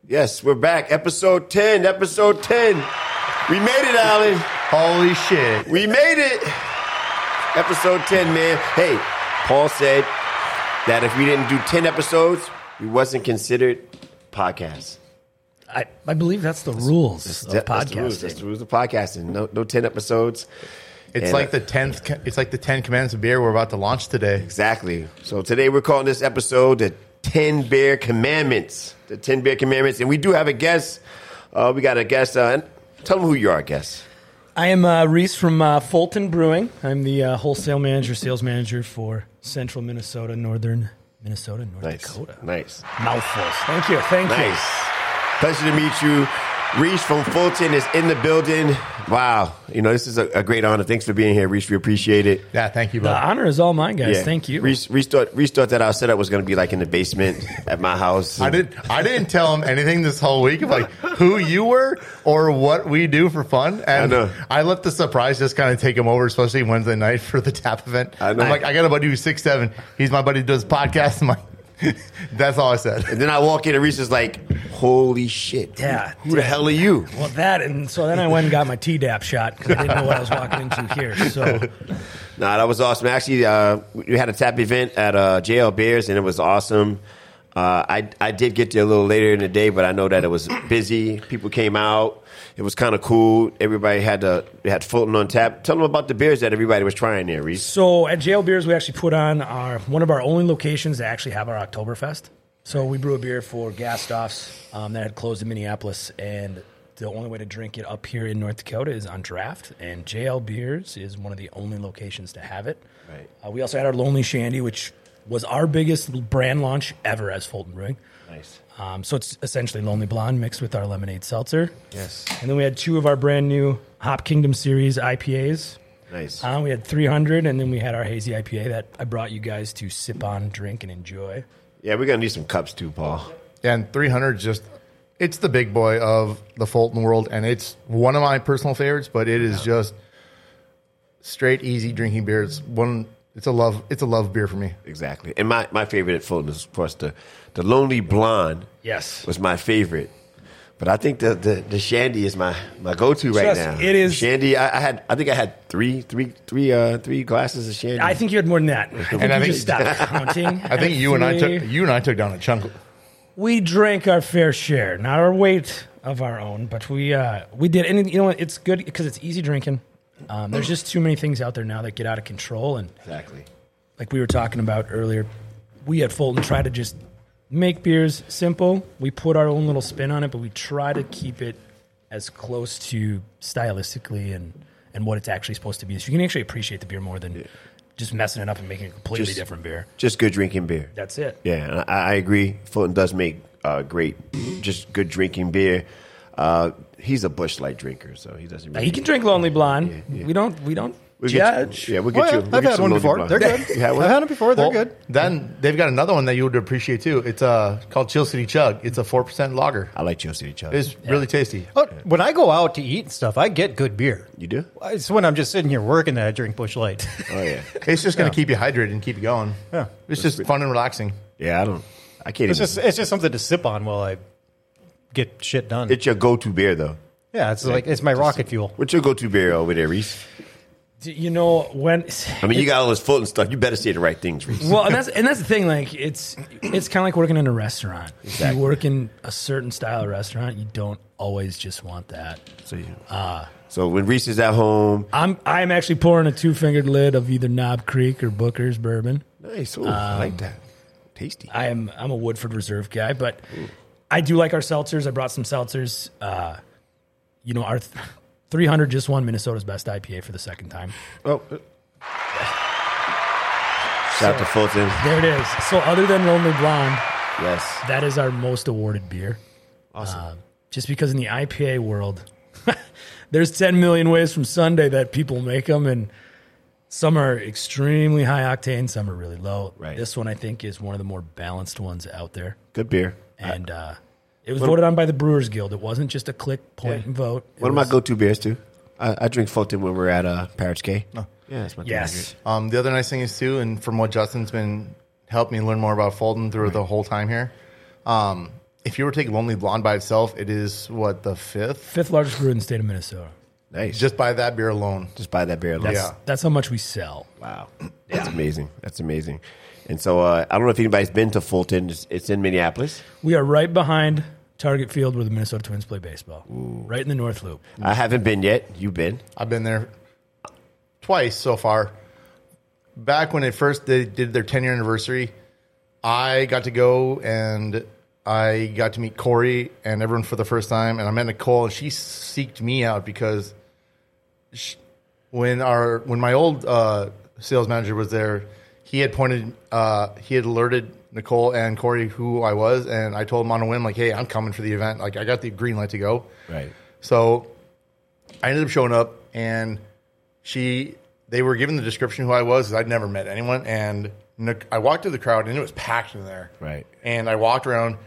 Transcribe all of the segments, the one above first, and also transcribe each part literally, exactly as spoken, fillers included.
Yes, we're back. Episode ten. Episode ten. We made it, Alan. Holy shit. We made it. Episode ten, man. Hey, Paul said that if we didn't do ten episodes, we wasn't considered podcasts. I, I believe that's the rules That's, of that's podcasting. the rules. That's the rules of podcasting. No, no ten episodes. It's And, like uh, the tenth. It's like the Ten Commandments of beer we're about to launch today. Exactly. So today we're calling this episode the ten Beer Commandments. The ten Beer Commandments. And we do have a guest. Uh, we got a guest. Uh, tell them who you are, guest. I am uh, Reese from uh, Fulton Brewing. I'm the uh, wholesale manager, sales manager for Central Minnesota, Northern Minnesota, North Nice. Dakota. Nice. Mouthfuls. Thank you. Thank you. Nice. Pleasure to meet you. Reese from Fulton is in the building. Wow. You know, this is a, a great honor. Thanks for being here, Reese. We appreciate it. Yeah, thank you, The bud. honor is all mine, guys. Yeah. Thank you. Reese, Reese, thought, Reese thought that our setup was going to be like in the basement at my house. I did. I didn't tell him anything this whole week of like who you were or what we do for fun, and I know. I let the surprise just kind of take him over, especially Wednesday night for the tap event. I know. I'm like, I got a buddy who's six seven. He's my buddy who does podcasts. I'm like, that's all I said. And then I walk in and Reese is like, holy shit. Yeah. Who the hell are you? Well, that, and so then I went and got my T D A P shot because I didn't know what I was walking into here. So, Nah, that was awesome. Actually, uh, we had a tap event at uh, J L Beers, and it was awesome. Uh, I I did get there a little later in the day, but I know that it was busy. People came out. It was kind of cool. Everybody had to, had Fulton on tap. Tell them about the beers that everybody was trying there, Reese. so at J L Beers, we actually put on our one of our only locations that actually have our Oktoberfest. So we brew a beer for Gastoffs um, that had closed in Minneapolis, and the only way to drink it up here in North Dakota is on draft. And J L Beers is one of the only locations to have it. Right. Uh, we also had our Lonely Shandy, which was our biggest brand launch ever as Fulton Brewing. Nice. Um, so it's essentially Lonely Blonde mixed with our lemonade seltzer. Yes. And then we had two of our brand new Hop Kingdom Series I P As. Nice. Uh, we had three hundred, and then we had our hazy I P A that I brought you guys to sip on, drink, and enjoy. Yeah, we're going to need some cups too, Paul. Yeah, and three hundred is just, it's the big boy of the Fulton world, and it's one of my personal favorites, but it is just straight, easy drinking beer. It's one, it's a love, it's a love beer for me. Exactly. And my, my favorite at Fulton is, of course, the, the Lonely Blonde Yes. was my favorite. But I think the, the, the Shandy is my, my go-to right Trust, now. it is- Shandy, I, I had I think I had three three three uh three glasses of Shandy. I think you had more than that. I think And I you think- just stopped counting. I think you and I took, you and I took down a chunk. We drank our fair share, not our weight of our own, but we uh, we did. And you know what? It's good because it's easy drinking. Um, there's just too many things out there now that get out of control, and Exactly. like we were talking about earlier, we at Fulton try to just make beers simple. We put our own little spin on it, but we try to keep it as close to stylistically and, and what it's actually supposed to be. So you can actually appreciate the beer more than just messing it up and making a completely Just- different beer. Just good drinking beer. That's it. Yeah, and I, I agree. Fulton does make uh, great, just good drinking beer. Uh, he's a Busch Light drinker, so he doesn't. Now, Really, he can drink Lonely Blonde. Yeah, yeah. We don't. We don't We'll get judge. you, yeah, we'll Oh, get yeah. you. We'll I've get had some one Lonely before. Blonde. They're good. You had one? I've had them before. They're Well, good. Then they've got another one that you would appreciate too. It's uh, called Chill City Chug. It's a four percent lager. I like Chill City Chug. It's really tasty. Oh, when I go out to eat and stuff, I get good beer. You do? It's when I'm just sitting here working that I drink Busch Light. Oh yeah. It's just going to keep you hydrated and keep you going. Yeah. It's just fun and relaxing. Yeah, I don't. I can't. It's even, just it's just something to sip on while I get shit done. it's your go-to beer, though. yeah, it's like it's my rocket fuel. What's your go-to beer over there, Reese? Do you know when? I mean, you got all this Fulton stuff. You better say the right things, Reese. Well, and that's and that's the thing. Like it's it's kind of like working in a restaurant. Exactly. If you work in a certain style of restaurant, you don't always just want that. So, you, so when Reese is at home, I'm I'm actually pouring a two fingered lid of either Knob Creek or Booker's bourbon. nice. Ooh, I like that. Tasty. I am I'm a Woodford Reserve guy, but I do like our seltzers. I brought some seltzers. Uh, you know, our th- three hundred just won Minnesota's best I P A for the second time. Oh. uh, Shout out to Fulton. There it is. So other than Lonely Blonde, Yes. that is our most awarded beer. Awesome. Uh, just because in the I P A world, there's ten million ways from Sunday that people make them, and some are extremely high octane, some are really low. Right. This one, I think, is one of the more balanced ones out there. Good beer. And uh, it was voted on by the Brewers Guild. It wasn't just a click, point, Yeah. and vote. It One of my was- go-to beers, too. I, I drink Fulton when we're at uh, Parrots Cay. Oh. Yeah, that's my thing. Yes. Um, the other nice thing is too, and from what Justin's been helped me learn more about Fulton through the whole time here, um, if you were to take Lonely Blonde by itself, it is what the fifth, Fifth largest brewer in the state of Minnesota. Nice. just by that beer alone. Just buy that beer alone. That's, Yeah. that's how much we sell. Wow. That's amazing. That's amazing. And so uh, I don't know if anybody's been to Fulton. It's, it's in Minneapolis. We are right behind Target Field where the Minnesota Twins play baseball. Right in the North Loop. I haven't been yet. You've been. I've been there twice so far. Back when it first they did their ten year anniversary, I got to go and I got to meet Corey and everyone for the first time. And I met Nicole, and she seeked me out because she, when our when my old uh, sales manager was there, he had pointed, uh, he had alerted Nicole and Corey who I was, and I told him on a whim, like, hey, I'm coming for the event. Like, I got the green light to go. Right. So I ended up showing up, and she, they were given the description who I was, 'cause I'd never met anyone, and Nic- I walked through the crowd, and it was packed in there. Right. And I walked around.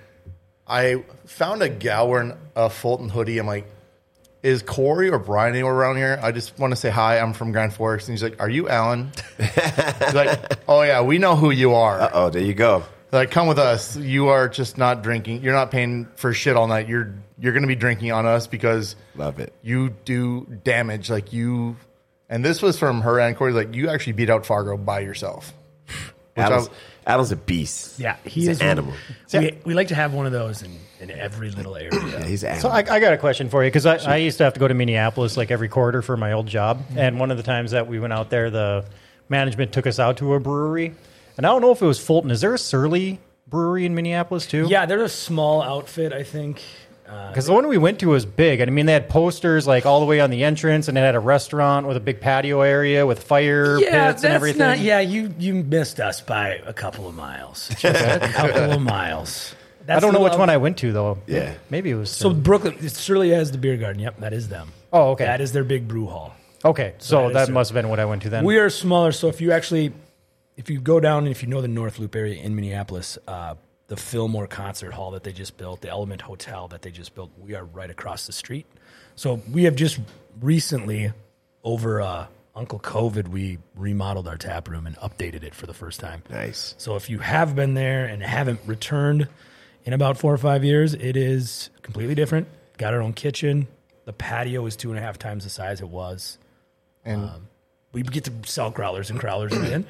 I found a gal wearing a Fulton hoodie. I'm like, is Corey or Brian anywhere around here? I just want to say hi. I'm from Grand Forks. And he's like, are you Alan? He's like, oh, yeah, we know who you are. Uh oh, there you go. Like, come with us. You are just not drinking. You're not paying for shit all night. You're you're going to be drinking on us because Love it. you do damage. Like, you, and this was from her and Corey, like, you actually beat out Fargo by yourself. Which Alan's, I- Alan's a beast. Yeah, he He's is an one- animal. We, we like to have one of those in, in every little area. Yeah, he's an So animal. I, I got a question for you because I, I used to have to go to Minneapolis like every quarter for my old job, and one of the times that we went out there, the management took us out to a brewery, and I don't know if it was Fulton. Is there a Surly brewery in Minneapolis too? Yeah, they're a small outfit, I think. Uh, Because the one we went to was big. I mean, they had posters like all the way on the entrance, and it had a restaurant with a big patio area with fire yeah, pits that's and everything. not. Yeah, you you missed us by a couple of miles. Just a couple of miles. That's I don't know the which level- one I went to though. Yeah. Maybe it was. So Brooklyn, it surely has the beer garden. Yep, that is them. Oh, okay. That is their big brew hall. okay, so that is that Surly. must have been what I went to then. We are smaller, so if you actually, if you go down and if you know the North Loop area in Minneapolis, uh, the Fillmore Concert Hall that they just built, the Element Hotel that they just built, we are right across the street. So we have just recently, over uh, Uncle COVID, we remodeled our tap room and updated it for the first time. Nice. So if you have been there and haven't returned in about four or five years, it is completely different. Got our own kitchen. The patio is two and a half times the size it was. and Um, we get to sell growlers and crowlers again.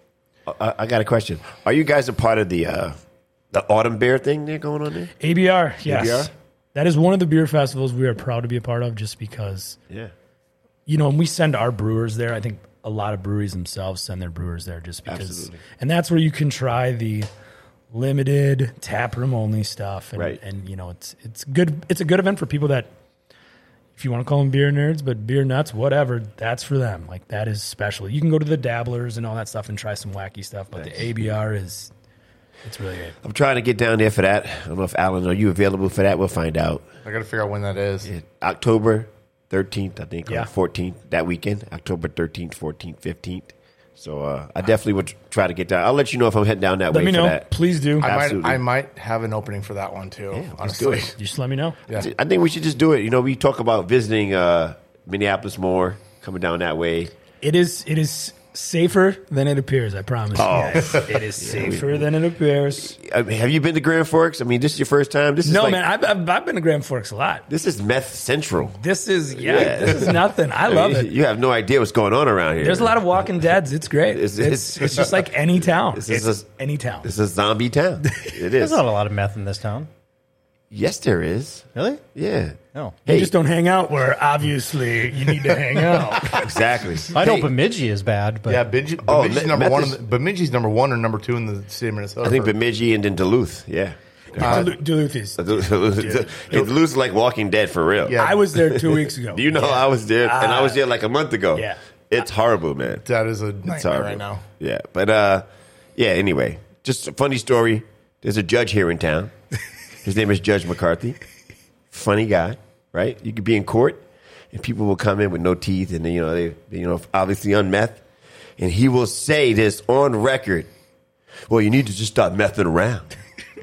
I, I got a question. Are you guys a part of the uh, the autumn beer thing there going on there? A B R, yes. A B R? That is one of the beer festivals we are proud to be a part of just because, Yeah. you know, and we send our brewers there. I think a lot of breweries themselves send their brewers there just because. Absolutely. And that's where you can try the limited tap room only stuff. And, Right. and you know, it's it's good. It's a good event for people that, if you want to call them beer nerds, but beer nuts, whatever, that's for them. Like, that is special. You can go to the dabblers and all that stuff and try some wacky stuff, but the A B R is, it's really good. I'm trying to get down there for that. I don't know if Alan, are you available for that? We'll find out. I got to figure out when that is. Yeah, October thirteenth, I think, Yeah. or fourteenth, that weekend. October thirteenth, fourteenth, fifteenth. So uh, I definitely would try to get down. I'll let you know if I'm heading down that Let way me for know. that. Please do. I might, Absolutely. I might have an opening for that one too. let's honestly, do it. Just let me know. Yeah. I think we should just do it. You know, we talk about visiting uh, Minneapolis more, coming down that way. It is it is safer than it appears, I promise you guys. It is safer than it appears. I mean, have you been to Grand Forks? I mean, this is your first time. This is No, like, man, I've, I've, I've been to Grand Forks a lot. This is meth central. This is, yeah, Yeah. this is nothing. I I love mean, it. You have no idea what's going on around here. There's a lot of walking deads. It's great. It's- It's, it's- it's, just like any town. This It's is a- any town. This is a zombie town. It There's is. not a lot of meth in this town. Yes, there is. Really? Yeah. No. You Hey, just don't hang out where obviously you need to hang out. exactly. I know Hey, Bemidji is bad, but Yeah, Bemidji, Oh, Bemidji's me- number meth one. is- In the, Bemidji's number one or number two in the state of Minnesota. I think for- Bemidji and then Duluth. Yeah. Duluth, Duluth is. Duluth Duluth is like Walking Dead for real. Yeah. I was there two weeks ago. Do you know I was there? and I was there like a month ago. yeah. It's horrible, man. that is a It's nightmare horrible. right now. Yeah. But, uh, yeah, anyway, just a funny story. There's a judge here in town. His name is Judge McCarthy. Funny guy, right? You could be in court, and people will come in with no teeth, and, you know, they, you know, obviously on meth. And he will say this on record. Well, you need to just stop messing around.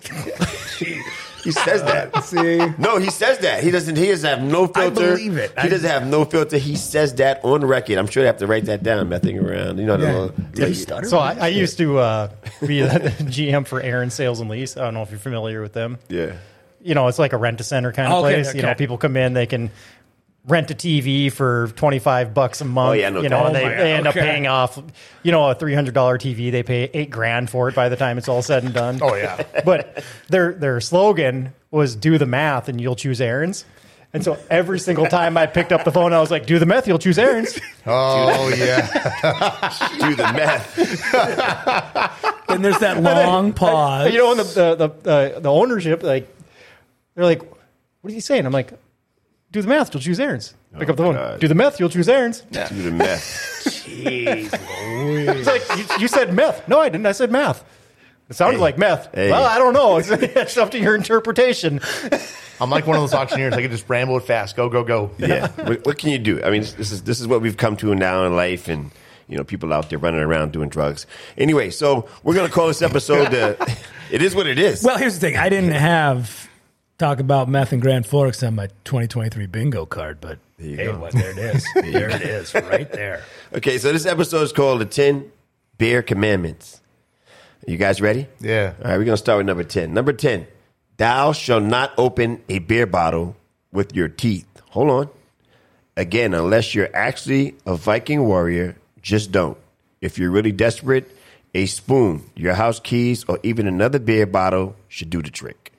He says that. See? No, he says that. He doesn't. He doesn't have no filter. believe it. He I- doesn't have no filter. He says that on record. I'm sure they have to write that down. Messing around. You know, the Yeah. little, Did he stutter? So I, I used to uh, be the G M for Aaron Sales and Lease. I don't know if you're familiar with them. yeah. you know, it's like a rent-a-center kind of Okay, place. okay. You know, people come in, they can rent a T V for twenty-five bucks a month. Oh, yeah, no you know, doubt. and they, Oh, my they end God, up okay. paying off, you know, a three hundred dollars T V. They pay eight grand for it by the time it's all said and done. Oh, yeah. But their their slogan was "Do the math and you'll choose Aaron's." And so every single time I picked up the phone, I was like, "Do the math, you'll choose Aaron's." Oh, yeah. Do the math. And there's that long pause. You know, and the the the, uh, the ownership, like, they're like, "What are you saying?" I'm like, "Do the math, you'll choose Aaron's." Pick up the phone. God. Do the math, you'll choose Aaron's. Do the math. It's like, you, you said meth. No, I didn't. I said math. It sounded Hey. like meth. Hey. Well, I don't know. It's, it's up to your interpretation. I'm like one of those auctioneers. I can just ramble it fast. Go, go, go. Yeah. what, what can you do? I mean, this is this is what we've come to now in life, and you know, people out there running around doing drugs. Anyway, so we're gonna call this episode. Uh, it is what it is. Well, here's the thing. I didn't have talk about meth and Grand Forks on my twenty twenty-three bingo card, but you hey, go. what, there it is. There it is, right there. Okay, so this episode is called the ten Beer Commandments. You guys ready? Yeah. All right, we're gonna start with number ten. Number ten: Thou shalt not open a beer bottle with your teeth. Hold on. Again, unless you're actually a Viking warrior, just don't. If you're really desperate, a spoon, your house keys, or even another beer bottle should do the trick.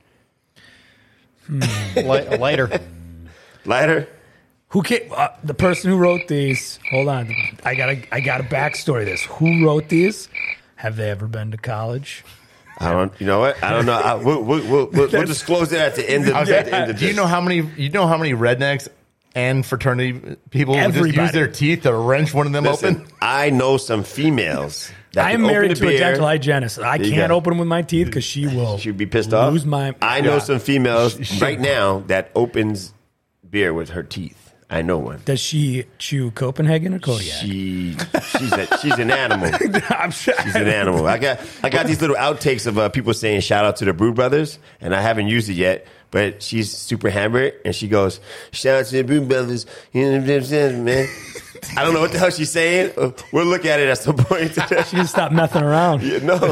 Light, lighter. Lighter? Who came, uh, the person who wrote these? Hold on, I got a I got a backstory. To this who wrote these? Have they ever been to college? I don't. You know what? I don't know. I, we'll, we'll, we'll, we'll, we'll disclose it at the end of, I was at the like, end of do you this. know how many? You know how many rednecks and fraternity people would just Everybody. use their teeth to wrench one of them Listen, open? I know some females. That I can am open married a to a beer. dental hygienist. I There you can't go. open them with my teeth because she will. She'd be pissed off. Lose my. I know Yeah. some females right now that opens beer with her teeth. I know one. Does she chew Copenhagen or Kodiak? She she's a, she's an animal. I'm sure. She's an animal. I got I got these little outtakes of uh, people saying shout out to the Brew Brothers, and I haven't used it yet. But she's super hammered, and she goes shout out to the Brew Brothers. You know what I'm saying, man? I don't know what the hell she's saying. Uh, We'll look at it at some point. She can stop messing around. Yeah, no.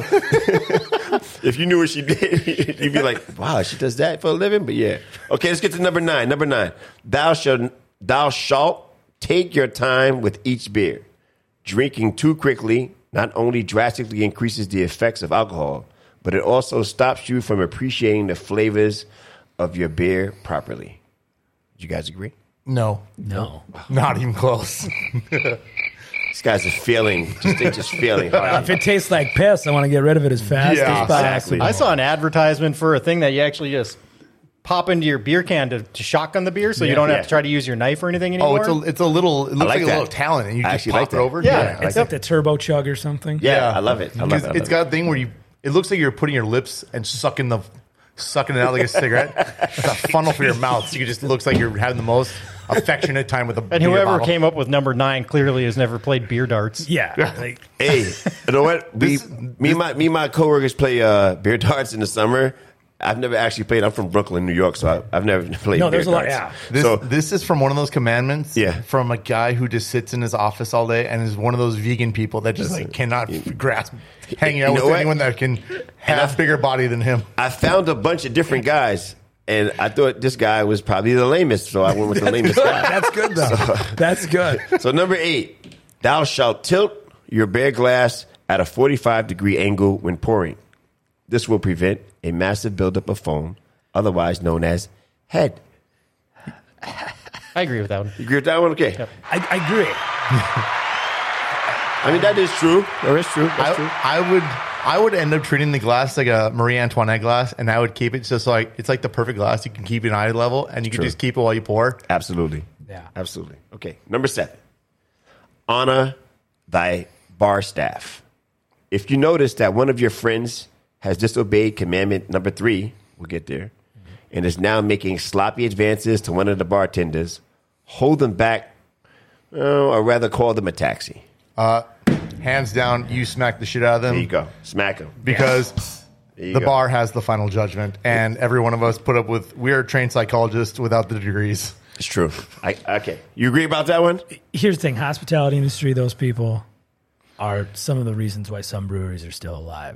If you knew what she did, you'd be like, wow, she does that for a living? But yeah. Okay, let's get to number nine. Number nine. Thou shalt, thou shalt take your time with each beer. Drinking too quickly not only drastically increases the effects of alcohol, but it also stops you from appreciating the flavors of your beer properly. Do you guys agree? No, No. not even close. These guys are failing. Just, they're just failing hard. If it tastes like piss, I want to get rid of it as fast Yeah, as possible. exactly. I saw an advertisement for a thing that you actually just pop into your beer can to, to shotgun the beer, so you don't Yeah. have to try to use your knife or anything Oh, anymore. it's a it's a little. It looks like like, that. a little talent, and you I just actually pop like it that. over. Yeah. I like It's that. like the turbo chug or something. Yeah, Yeah. I love it. I love Because it. I love it's it. got a thing where you. It looks like you're putting your lips and sucking the, sucking it out like a cigarette. It's a funnel for your mouth, so you just looks like you're having the most affectionate time with a. and beer whoever bottle. came up with number nine clearly has never played beer darts. Yeah. Like, Hey, you know what? We, me, and my, me and my coworkers play uh, beer darts in the summer. I've never actually played. I'm from Brooklyn, New York, so I, I've never played. No, beer there's a lot- darts. yeah. This, so this is from one of those commandments Yeah. from a guy who just sits in his office all day and is one of those vegan people that just like cannot grasp hanging out You know with what? anyone that can have bigger body than him. I found a bunch of different guys, and I thought this guy was probably the lamest, so I went with the lamest guy. that's good, though. That's good. So number eight, thou shalt tilt your beer glass at a forty-five degree angle when pouring. This will prevent a massive buildup of foam, otherwise known as head. I agree with that one. You agree with that one? Okay. I, I agree. I mean, that is true. That is true. That's true. I, I would I would end up treating the glass like a Marie Antoinette glass, and I would keep it just like it's like the perfect glass. You can keep it at eye level, and you can True. just keep it while you pour. Absolutely. Yeah. Absolutely. Okay. Number seven. Honor thy bar staff. If you notice that one of your friends has disobeyed commandment number three, we'll get there, and is now making sloppy advances to one of the bartenders, hold them back, uh, or rather call them a taxi. Uh, hands down, you smack the shit out of them There you go. Smack them. because There you the go. bar has the final judgment, and every one of us put up with. We're trained psychologists without the degrees. It's true. I, okay. You agree about that one? Here's the thing: hospitality industry. Those people are some of the reasons why some breweries are still alive.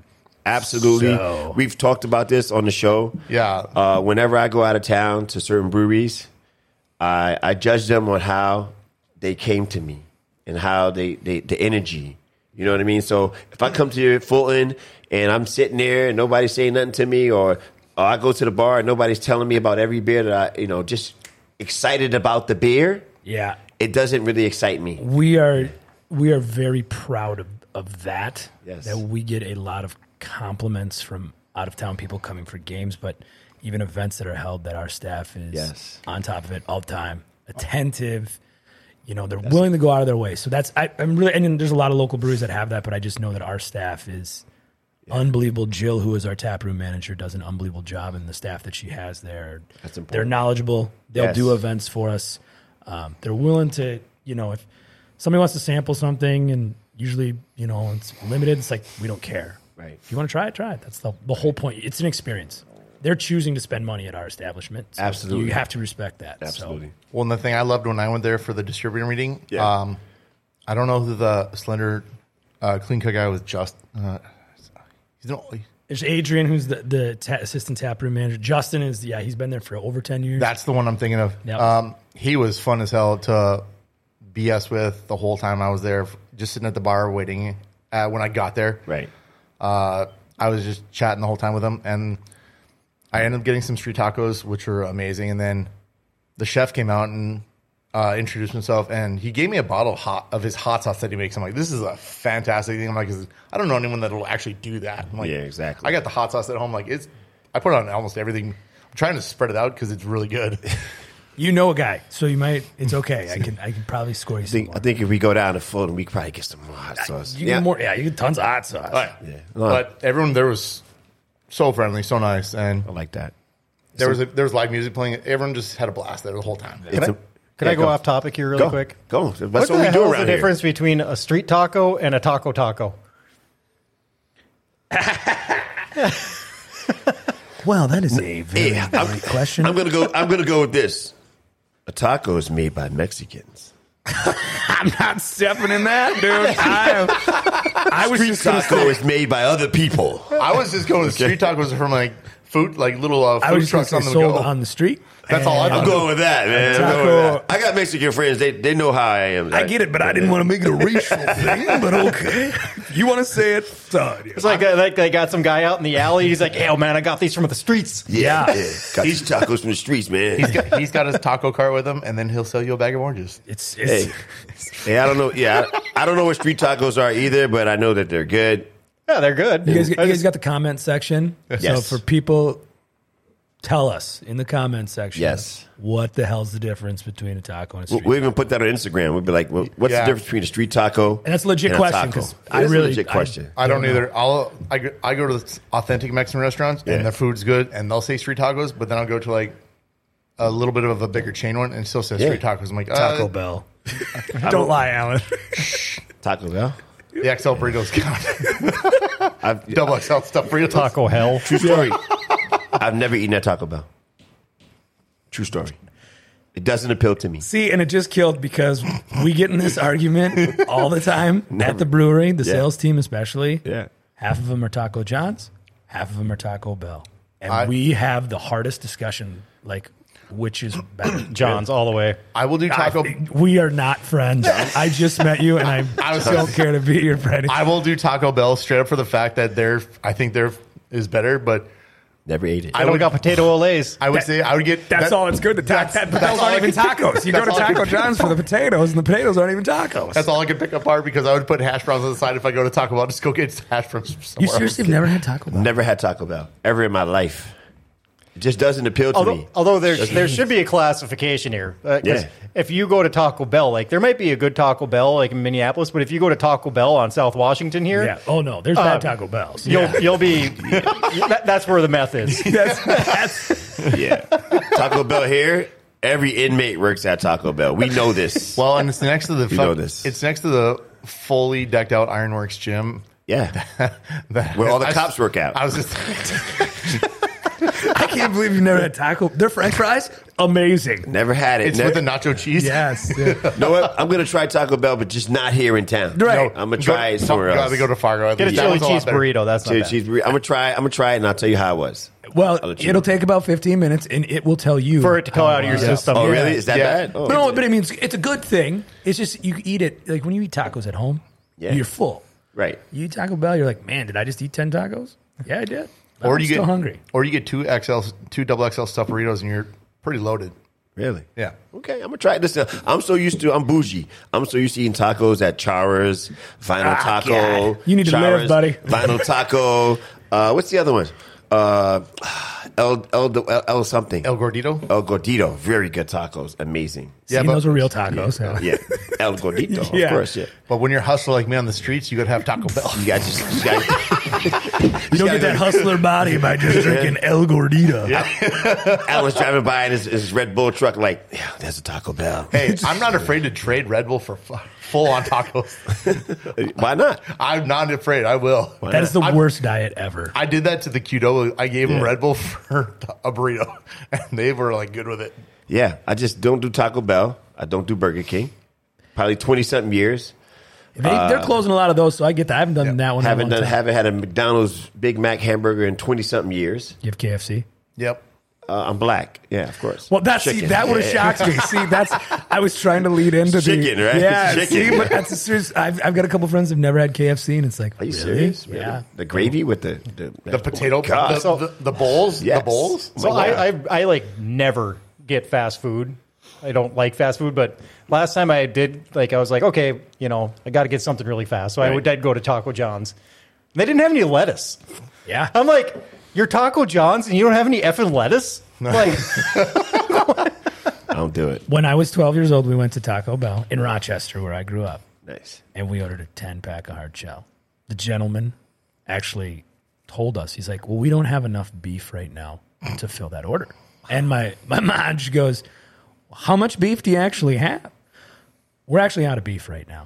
Absolutely. So- We've talked about this on the show. Yeah. Uh, whenever I go out of town to certain breweries, I, I judge them on how they came to me and how they, they the energy. You know what I mean? So if I come to Fulton and I'm sitting there and nobody's saying nothing to me, or, or I go to the bar and nobody's telling me about every beer that I, you know, just excited about the beer, Yeah. it doesn't really excite me. We are we are very proud of, of that. Yes. That we get a lot of compliments from out of town people coming for games, but even events that are held that our staff is Yes. on top of it all the time, attentive. You know, they're willing to go out of their way. So that's I, I'm really and then there's a lot of local breweries that have that, but I just know that our staff is unbelievable. Jill, who is our taproom manager, does an unbelievable job, and the staff that she has there, That's important. they're knowledgeable. They'll Yes. do events for us. Um, they're willing to, you know, if somebody wants to sample something, and usually, you know, it's limited, it's like, we don't care. Right. If you want to try it, try it. That's the, the whole point. It's an experience. They're choosing to spend money at our establishment. So Absolutely. You have to respect that. Absolutely. So, Well, and the thing I loved when I went there for the distributor meeting, Yeah. um, I don't know who the slender uh, clean cut guy was. Just uh, he's no, there's Adrian, who's the, the ta- assistant taproom manager. Justin is, yeah, he's been there for over ten years. that's the one I'm thinking of. Yep. Um, he was fun as hell to B S with the whole time I was there, just sitting at the bar waiting. Uh, when I got there, Right. uh, I was just chatting the whole time with him, and I ended up getting some street tacos, which were amazing. And then the chef came out and uh, introduced himself, and he gave me a bottle of, hot, of his hot sauce that he makes. I'm like, this is a fantastic thing. I'm like, I don't know anyone that will actually do that. I'm like, Yeah, exactly. I got the hot sauce at home. Like, it's I put it on almost everything. I'm trying to spread it out because it's really good. You know a guy, so you might. It's okay. I can. I can probably score you I some think, more. I think if we go down to Fulton, we could probably get some more hot sauce. You get more. Yeah, you get tons of hot sauce. But, Yeah. but everyone there was so friendly, so nice, and I like that. there was a, there was live music playing. Everyone just had a blast there the whole time. It's a- Can yeah, I go, off topic here really Go. quick? Go. That's What, what, the we hell do is around the here. difference between a street taco and a taco taco? Well, that is a very Yeah, good I'm, question. I'm gonna go. I'm gonna go with this. A taco is made by Mexicans. I'm not stepping in that, dude. I, I was just gonna Taco say, is made by other people. I was just going to street tacos from like food, like little uh, I food was just gonna trucks say on the sold go. on the street. That's all I And thought. I'm going with that, man. I'm Taco- going with that. I got Mexican friends. They they know how I am. I get it, but I didn't want to make it a racial thing. But okay, you want to say it? So, It's like, uh, like they got some guy out in the alley. He's like, "Hey, man, I got these from the streets." Yeah, Yeah. yeah. Got these tacos from the streets, man. He's got, he's got his taco cart with him, and then he'll sell you a bag of oranges. it's, it's Hey, hey, I don't know. Yeah, I, I don't know what street tacos are either, but I know that they're good. Yeah, they're good. you guys, you I guys just- got the comment section. Yes. So for people, tell us in the comment section. Yes. What the hell's the difference between a taco and a We street? we even put that on Instagram. We'd be like, well, "What's Yeah. the difference between a street taco?" And that's a legit and question, taco? 'cause It I is a really- legit I- question. I don't Don't either. I'll I go, I go to the authentic Mexican restaurants, Yeah. and their food's good, and they'll say street tacos, but then I'll go to like a little bit of a bigger chain one, and it still says Yeah. street tacos. I'm like, uh, Taco Bell. Don't lie, Alan. Taco Bell. the X L burritos count. I've, Double X L stuffed burritos. Taco hell. True story. I've never eaten at Taco Bell. True story. It doesn't appeal to me. See, and it just killed because we get in this argument all the time at the brewery, the Yeah. sales team especially. Yeah. Half of them are Taco John's, half of them are Taco Bell. And I- we have the hardest discussion, like, which is better. John's all the way. I will do taco. I- we are not friends. I just met you, and I, I was don't care to be your friend. I will do Taco Bell straight up for the fact that their I think their is better, but Never ate it. I I don't would- got potato olays. I would That- say I would get That's that- all it's good to talk. that's- That, that's those all aren't I even could- tacos. You go that's to all I Taco could- John's for the potatoes, and the potatoes aren't even tacos. That's all I can pick apart because I would put hash browns on the side if I go to Taco Bell. Just go get hash browns You somewhere seriously else. have never had Taco Bell? Never had Taco Bell ever in my life. It just doesn't appeal to Although, me. although there there should be a classification here. Uh, 'cause Yeah. if you go to Taco Bell, like there might be a good Taco Bell like in Minneapolis, but if you go to Taco Bell on South Washington here, Yeah. Oh no, there's Uh, bad Taco Bells. you'll you'll be that, that's where the meth is. That's, that's, Yeah. Taco Bell here, every inmate works at Taco Bell. We know this. Well, and it's next to the You fuck- know this. It's next to the fully decked out Ironworks gym. Yeah. That- Where all the I- cops work out. I was just I can't believe you've never had taco. Their French fries, amazing. Never had it. It's Never, with the nacho cheese. Yes. Yeah. You know what? I'm gonna try Taco Bell, but just not here in town. Right. I'm gonna try it somewhere You else. gotta go to Fargo. Get a That chili one's lot cheese better. burrito. That's not Chili bad. cheese burrito. I'm gonna try. I'm gonna try it, and I'll tell you how it was. Well, I'll let you it'll know. take about fifteen minutes, and it will tell you For it to come out of your uh, system. Oh, Yeah. really? Is that Yeah. bad? Oh, No, but I mean, it's, it's a good thing. It's just you eat it like when you eat tacos at home. Yeah. You're full. right. You eat Taco Bell, you're like, man, did I just eat ten tacos? Yeah, I did. Or I'm you still get hungry. Or you get two X L, two double X L stuffed burritos, and you're pretty loaded. Really? Yeah. Okay, I'm gonna try it. Listen, I'm so used to. I'm bougie. I'm so used to eating tacos at Chara's, Vinyl Ah, Taco. God. You need to Chara's, live, buddy. Vinyl Taco. Uh, what's the other one? Uh, El, El, El, El something. El Gordito. El Gordito. Very good tacos. Amazing. See, Yeah, but- those are real tacos. Yeah. Yeah. El Gordito. Yeah. Of course. Yeah. But when you're hustling like me on the streets, you gotta have Taco Bell. You got just. You got. You don't get that hustler body by just drinking El Gordito. Alan's driving by in his, his Red Bull truck, like, yeah, there's a Taco Bell. Hey, I'm not afraid to trade Red Bull for fu- full on tacos. Why not? I'm not afraid. I will. That is the I'm- worst diet ever. I did that to the Qdoba. I gave them Yeah. Red Bull for a burrito, and they were like good with it. Yeah, I just don't do Taco Bell. I don't do Burger King. Probably twenty something years. They, they're closing a lot of those, so I get that. I haven't done that one. in a Haven't long done. time. Haven't had a McDonald's Big Mac hamburger in twenty something years. You have K F C. Yep. Uh, I'm black. Yeah, of course. Well, that's see, Chicken. that would have Yeah. shocked me. See, that's I was trying to lead into the Chicken, right? Yeah, Chicken. see, but that's a serious. I've, I've got a couple friends who've never had K F C, and it's like, Are you really? serious? Really? Yeah. The gravy with the the, The potato, Oh my God. the, the, the bowls, Yes. the bowls. Oh So my God. I, I, I like never get fast food. I don't like fast food, but last time I did, like, I was like, okay, you know, I got to get something really fast. So I Right. would I'd go to Taco John's. They didn't have any lettuce. Yeah. I'm like, you're Taco John's and you don't have any effing lettuce? Like, I don't do it. When I was twelve years old, we went to Taco Bell in Rochester, where I grew up, Nice. and we ordered a ten pack of hard shell. The gentleman actually told us, he's like, well, we don't have enough beef right now to fill that order. And my, my mom, she goes, how much beef do you actually have? We're actually out of beef right now.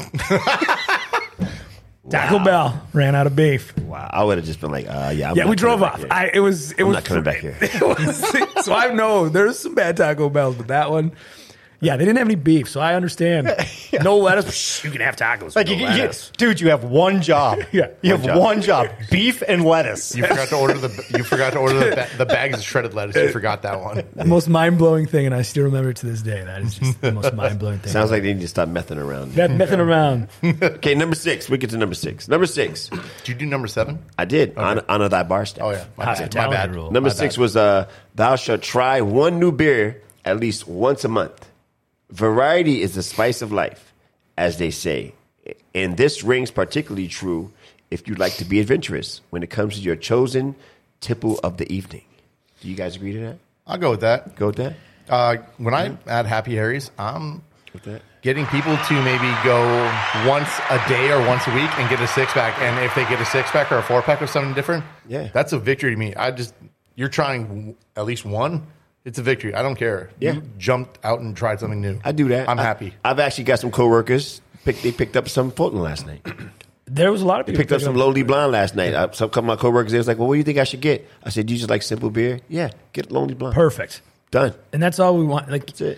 Taco Bell ran out of beef. Wow. I would have just been like, uh, yeah. I'm Yeah, not we drove coming off. back here. I, it was. It I'm was not coming back here. It was, so I know there's some bad Taco Bells, but that one, yeah, they didn't have any beef, so I understand. No lettuce. You can have tacos. like with you, no you, lettuce. dude, you have one job. Yeah, you one have job. one job: beef and lettuce. You forgot to order the. You forgot to order the, ba- the bags of shredded lettuce. You forgot that one. The most mind blowing thing, and I still remember it to this day. That is just the most mind blowing thing. Sounds like they need to stop messing around. that nothing around. Okay, number six. We get to number six. Number six. Did you do number seven? I did. Honor, honor thy bar staff. Oh yeah, my bad. My Hospitality bad. rule. Number My six bad. was uh, thou shalt try one new beer at least once a month. Variety is the spice of life, as they say. And this rings particularly true if you'd like to be adventurous when it comes to your chosen tipple of the evening. Do you guys agree to that? I'll go with that. Go with that? Uh, when I'm at Happy Harry's, I'm With that? getting people to maybe go once a day or once a week and get a six pack. And if they get a six pack or a four pack of something different, Yeah. that's a victory to me. I just you're trying at least one. It's a victory. I don't care. Yeah. You jumped out and tried something new. I do that. I'm I- happy. I've actually got some coworkers. Pick, they picked up some Fulton last night. There was a lot of people Picked up picking some Lonely Blonde last night. Uh, some couple of my coworkers, they was like, well, what do you think I should get? I said, you just like simple beer? Yeah, get Lonely Blonde. Perfect. Done. And that's all we want. Like That's it.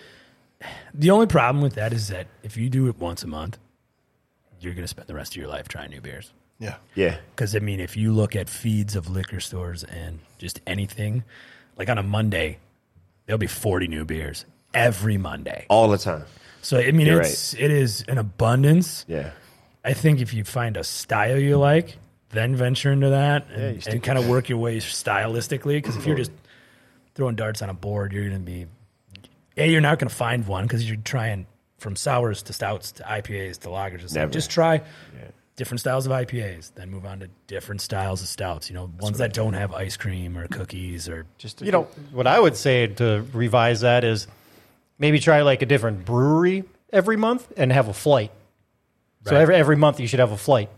the only problem with that is that if you do it once a month, you're going to spend the rest of your life trying new beers. Yeah. Yeah. Because, I mean, if you look at feeds of liquor stores and just anything, like on a Monday, there'll be forty new beers every Monday. All the time. So, I mean, You're it's, it is an abundance. Yeah. I think if you find a style you like, then venture into that Yeah, you and, stick and kind of work your way stylistically. Because if you're just throwing darts on a board, you're going to be, A, you're not going to find one because you're trying from sours to stouts to I P As to lagers. It's like, Never. just try different styles of I P As, then move on to different styles of stouts. You know, ones that don't have ice cream or cookies or Just You know, what I would say to revise that is maybe try like a different brewery every month and have a flight. So Right. every every month you should have a flight,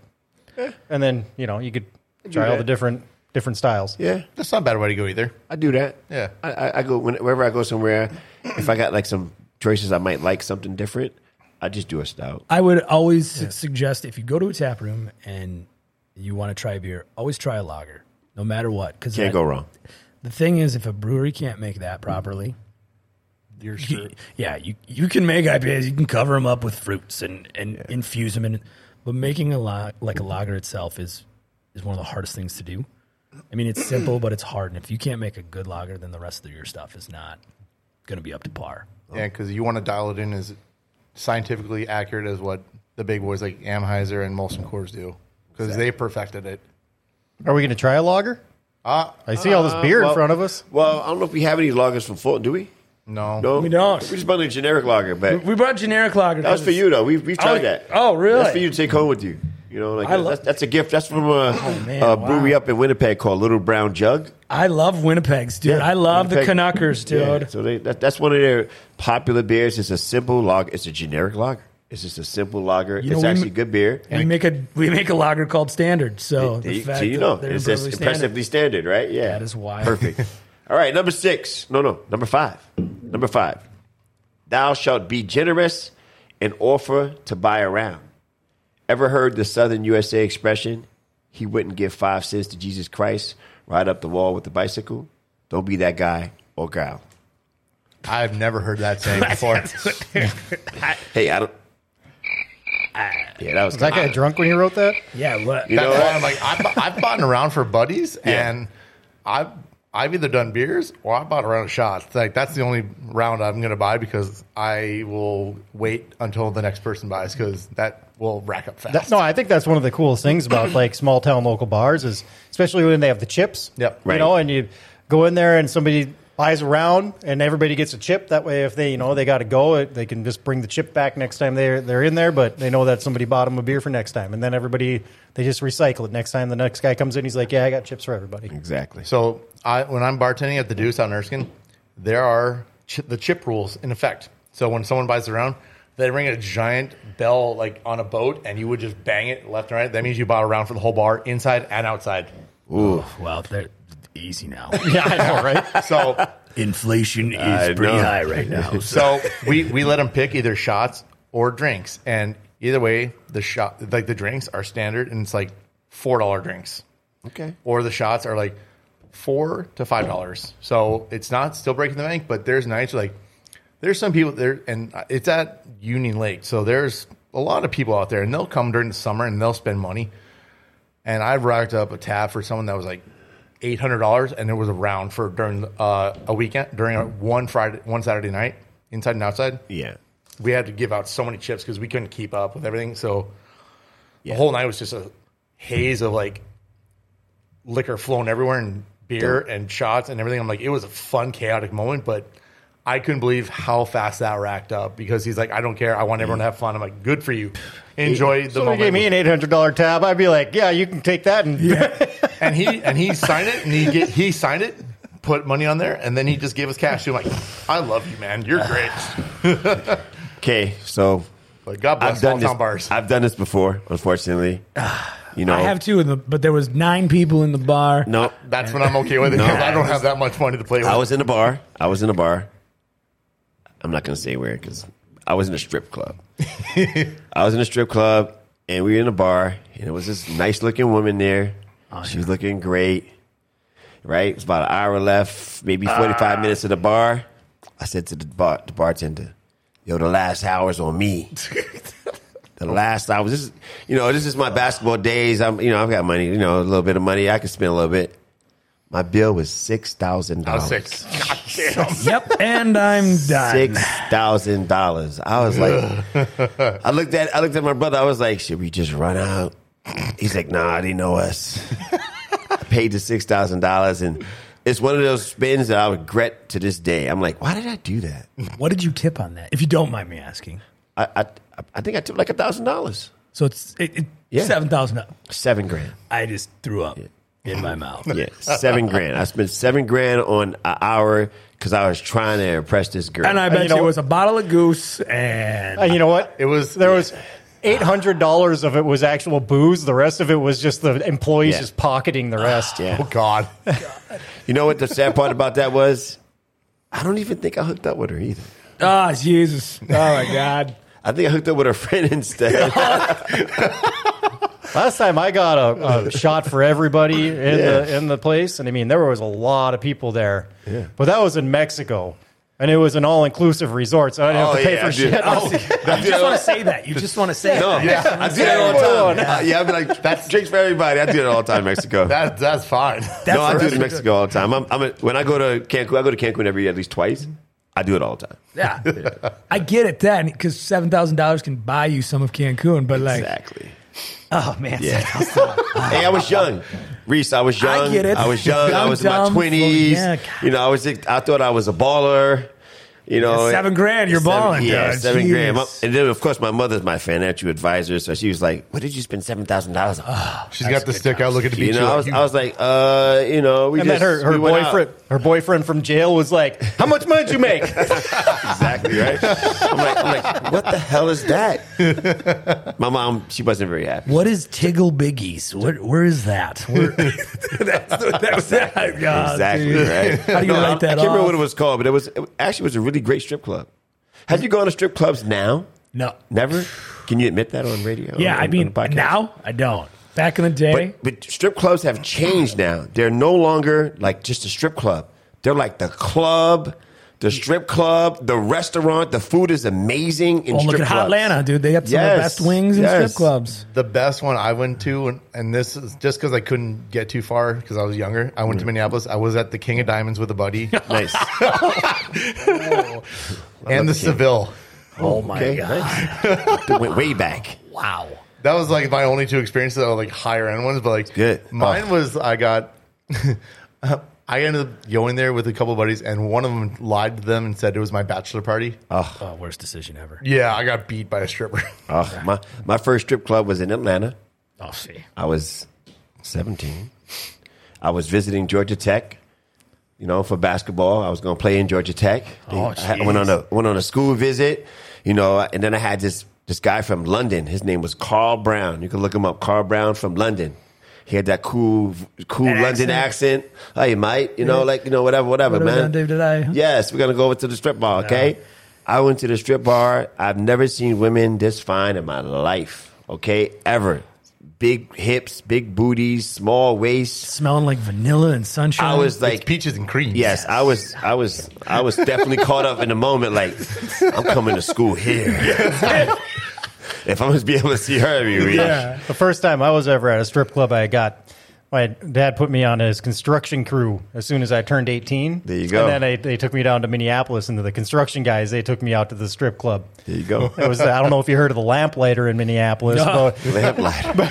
and then you know you could try all that. the different different styles. yeah, That's not a bad way to go either. I do that. Yeah. I, I, I go when, wherever I go somewhere. If I got like some choices, I might like something different. I just do a stout. I would always su- suggest if you go to a tap room and you want to try a beer, always try a lager, no matter what. Because Can't go wrong. The thing is, if a brewery can't make that properly, You're you, screwed. yeah, you you can make I P As. You can cover them up with fruits and, and yeah. infuse them in. But making a la- like a lager itself is is one of the hardest things to do. I mean, it's simple, but it's hard. And if you can't make a good lager, then the rest of your stuff is not going to be up to par. Yeah, because you want to dial it in as scientifically accurate as what the big boys like Amheiser and Molson Coors do, because exactly. they perfected it. Are we going to try a lager? Uh, I see all this beer uh, well, in front of us. Well, I don't know if we have any lagers from Fulton, do we? No. No? We don't. We just bought a generic lager, but We brought generic lager. that was for you, though. We've, we've tried Oh, that. oh, really? That's for you to take home with you. You know, like I lo- that's, that's a gift. That's from a, Oh, man, a brewery wow. up in Winnipeg called Little Brown Jug. I love Winnipegs, dude. Yeah, I love Winnipeg. the Canuckers, dude. Yeah, so they, that, that's one of their popular beers. It's a simple lager. It's a generic lager. It's just a simple lager. You know, it's we actually m- good beer. We make a we make a lager called Standard. So There the you- fact so you that know, they're it's just impressively impressively standard, right? Yeah, That is wild. Perfect. All right, number six. No, no, number five. Number five. Thou shalt be generous and offer to buy around. Ever heard the Southern U S A expression, he wouldn't give five cents to Jesus Christ, ride up the wall with the bicycle? Don't be that guy or gal. I've never heard that saying before. Hey, I don't. Yeah, that was, Was that guy drunk when he wrote that? Yeah, what? You know That's what? why I'm like, I've, I've bought around for buddies, Yeah. and I've I've either done beers or I bought a round of shots. Like that's the only round I'm going to buy because I will wait until the next person buys because that will rack up fast. That, no, I think that's one of the coolest things about like small town local bars is especially when they have the chips. Yep. You Right. know, and you go in there and somebody buys a round and everybody gets a chip. That way, if they, you know, they got to go, they can just bring the chip back next time they're they're in there. But they know that somebody bought them a beer for next time, and then everybody they just recycle it. Next time the next guy comes in, he's like, "Yeah, I got chips for everybody." Exactly. So I, when I'm bartending at the Deuce out in Erskine, there are chi- the chip rules in effect. So when someone buys a round, they ring a giant bell like on a boat, and you would just bang it left and right. That means you bought a round for the whole bar, inside and outside. Ooh. Well, they're easy now. Yeah, I know, right? So Inflation is I pretty know. high right now. so we we let them pick either shots or drinks, and either way, the shot like the drinks are standard, and it's like four dollar drinks, Okay. or the shots are like four to five dollars. So it's not still breaking the bank, but there's nights like there's some people there, and it's at Union Lake, so there's a lot of people out there, and they'll come during the summer and they'll spend money. And I've racked up a tab for someone that was like eight hundred dollars, and there was a round for during uh, a weekend during a, one Friday, one Saturday night, inside and outside. Yeah. We had to give out so many chips because we couldn't keep up with everything. So Yeah. the whole night was just a haze of like liquor flowing everywhere and beer and shots and everything. I'm like, it was a fun, chaotic moment, but I couldn't believe how fast that racked up because he's like, I don't care. I want everyone to have fun. I'm like, good for you. Enjoy the So they moment. gave me an eight hundred dollar tab. I'd be like, "Yeah, you can take that." And and he and he signed it and he get, he signed it, put money on there, and then he just gave us cash. So I'm like, I love you, man. You're great. Okay, so But God bless I've done small this. town bars. I've done this before, unfortunately. You know, I have two, in the, but there was nine people in the bar. no. That's when I'm okay with it because I don't have that much money to play with. I was in a bar. I was in a bar. I'm not going to say where because I was in a strip club. I was in a strip club, and we were in a bar, and there was this nice-looking woman there. She was looking great, right? It was about an hour left, maybe forty-five minutes of the bar. I said to the bar, the bartender, yo, the last hour's on me. The last hour. This is, you know, this is my basketball days. I'm, you know, I've got money, you know, a little bit of money. I can spend a little bit. My bill was six thousand I was dollars. sick. God damn. Yep, and I'm done. Six thousand dollars. I was like, I looked at, I looked at my brother. I was like, should we just run out? He's like, nah, they know us. I paid the six thousand dollars, and it's one of those spins that I regret to this day. I'm like, why did I do that? What did you tip on that? If you don't mind me asking. I, I, I think I tipped like a thousand dollars, So it's it, it, Yeah. seven thousand. seven grand. I just threw up in my mouth. Yeah, seven grand. I spent seven grand on an hour because I was trying to impress this girl. And I bet you know you it what? was a bottle of goose and Uh, you know what? It was- there was eight hundred dollars of it was actual booze. The rest of it was just the employees Yeah. just pocketing the rest. Yeah. Oh God. You know what the sad part about that was? I don't even think I hooked up with her either. oh Jesus! Oh my God! I think I hooked up with her friend instead. Last time I got a, a shot for everybody in Yeah. the in the place, and I mean there was a lot of people there. Yeah. But that was in Mexico, and it was an all inclusive resort, so I didn't have to Oh, pay yeah, for dude. shit. Oh, You just want to say that. You just want to say No, it. yeah, I do that all the time. Uh, yeah, I'd be like, that's drinks for everybody. I do that all the time in Mexico. That that's fine. no, I do it really in Mexico all the time. I'm, I'm a, when I go to Cancun, I go to Cancun every year at least twice. I do it all the time. Yeah. I get it then because seven thousand dollars can buy you some of Cancun, but like, Exactly. oh man, Yeah. Hey, I was young. Reese, I was young. I get it. I was young. I Young, was in my dumb, twenties. full- yeah, God. You know, I was. I thought I was a baller. You know, seven grand, you're seven- balling, Yeah, dude. seven Jeez. grand. My- And then, of course, my mother's my financial advisor, so she was like, "What did you spend seven thousand dollars on?" She's got the stick out looking to beat You you. know, I was, I was like, uh, you know, we And just then her, her we went out. boyfriend her boyfriend from jail was like, "How much money did you make?" Exactly right. I'm like, I'm like, what the hell is that? My mom, she wasn't very happy. What is Tiggle Biggies? Where, where is that? Where, that's, that's that. God, Exactly dude. right. How do you No, I, write that I can't remember off? what it was called, but it was it actually was a really great strip club. Have you gone to strip clubs now? No. Never. Can you admit that on radio? Yeah, on- I on mean, the podcast? now I don't. Back in the day, But, but strip clubs have changed now. They're no longer like just a strip club. They're like the club, the strip club, the restaurant. The food is amazing in oh, strip look at clubs. Hotlanta, dude. They got some of Yes, the best wings in yes. strip clubs. the best one I went to, and, and this is just because I couldn't get too far because I was younger. I went to Minneapolis. I was at the King of Diamonds with a buddy, Nice. and the Seville. Oh my Okay, god! nice. They went way back. Wow. That was like my only two experiences that were like higher end ones, but like Good. mine Oh. was I got. I ended up going there with a couple of buddies, and one of them lied to them and said it was my bachelor party. Oh, worst decision ever. Yeah, I got beat by a stripper. Oh, my my first strip club was in Atlanta. Oh, see. I was seventeen. I was visiting Georgia Tech, you know, for basketball. I was going to play in Georgia Tech. Oh, I had- went on a went on a school visit, you know, and then I had this this guy from London. His name was Carl Brown. You can look him up. Carl Brown from London. He had that cool cool That London accent. Hey, mate, you know, Yeah. like you know, whatever, whatever, What are we man. gonna do today? Yes, we're gonna go over to the strip bar. Okay. I went to the strip bar. I've never seen women this fine in my life. Okay, ever. Big hips, big booties, small waists. Smelling like vanilla and sunshine. I was It's like, peaches and cream. yes, I was, I was, I was definitely caught up in the moment. Like, I'm coming to school here. If I'm going to be able to see her every week. Yeah. The first time I was ever at a strip club, I got my dad put me on his construction crew as soon as I turned eighteen. There you go. And then they, they took me down to Minneapolis, and the construction guys, they took me out to the strip club. There you go. It was I don't know if you heard of the Lamplighter in Minneapolis, No. but Lamplighter.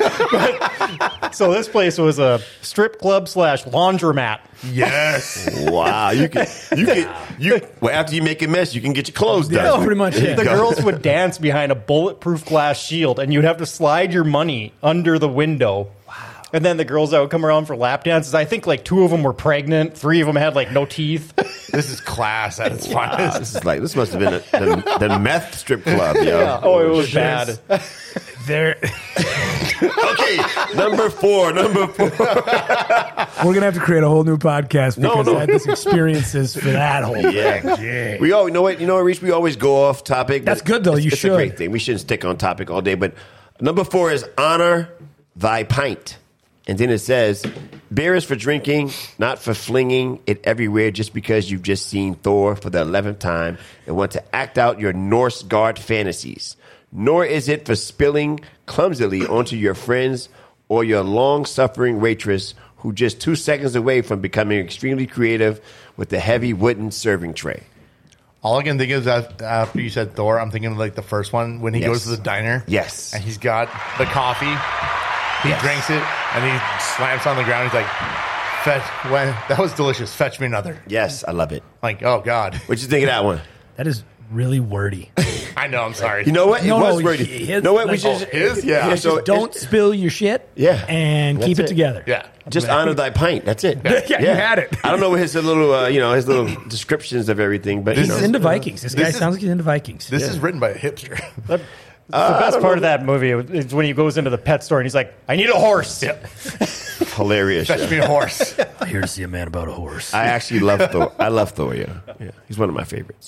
so this place was a strip club slash laundromat. Yes. Wow, you can, you can, you. Well, after you make a mess, you can get your clothes done. Yeah, pretty much, There you yeah. The go. girls would dance behind a bulletproof glass shield, and you'd have to slide your money under the window. Wow. And then the girls that would come around for lap dances, I think like two of them were pregnant, three of them had like no teeth. This is class at its Wow, finest. this is like this must have been a, the, the meth strip club, yo. Oh, it was Sure. bad. there. Okay, number four, number four. We're gonna have to create a whole new podcast No, because no. I had this experiences for that whole. Yeah, we all you know what you know, what, Reese. We always go off topic. That's but good, though. It's, You it's should. a great thing. We shouldn't stick on topic all day. But number four is honor thy pint, and then it says, "Beer is for drinking, not for flinging it everywhere just because you've just seen Thor for the eleventh time and want to act out your Norse god fantasies. Nor is it for spilling clumsily onto your friends or your long-suffering waitress who just two seconds away from becoming extremely creative with the heavy wooden serving tray." All I can think of is that after you said Thor, I'm thinking of like the first one when he Yes. goes to the diner. Yes. And he's got the coffee. He Yes. drinks it and he slams on the ground. He's like, Fetch, when, that was delicious. Fetch me another. Yes, I love it. Like, oh, God. What you think of that one? That is really wordy. I know, I'm sorry. You know what? No, it was no, wordy. his- You know what? We like- should Oh, his? Yeah. Yeah, Just so don't it's- spill your shit. Yeah. and That's keep it, it. together. Yeah. just honor thy pint. That's it. Yeah, you had it. I don't know what his little, uh, you know, his little descriptions of everything, but you He's know, into Vikings. This, guy is- sounds like he's into Vikings. This is written by a hipster. The best part of that movie is when he goes into the pet store and he's like, "I need a horse." hilarious. Fetch yeah. me a horse. I'm here to see a man about a horse. I actually love Thor. I love Thor. Yeah, yeah. He's one of my favorites.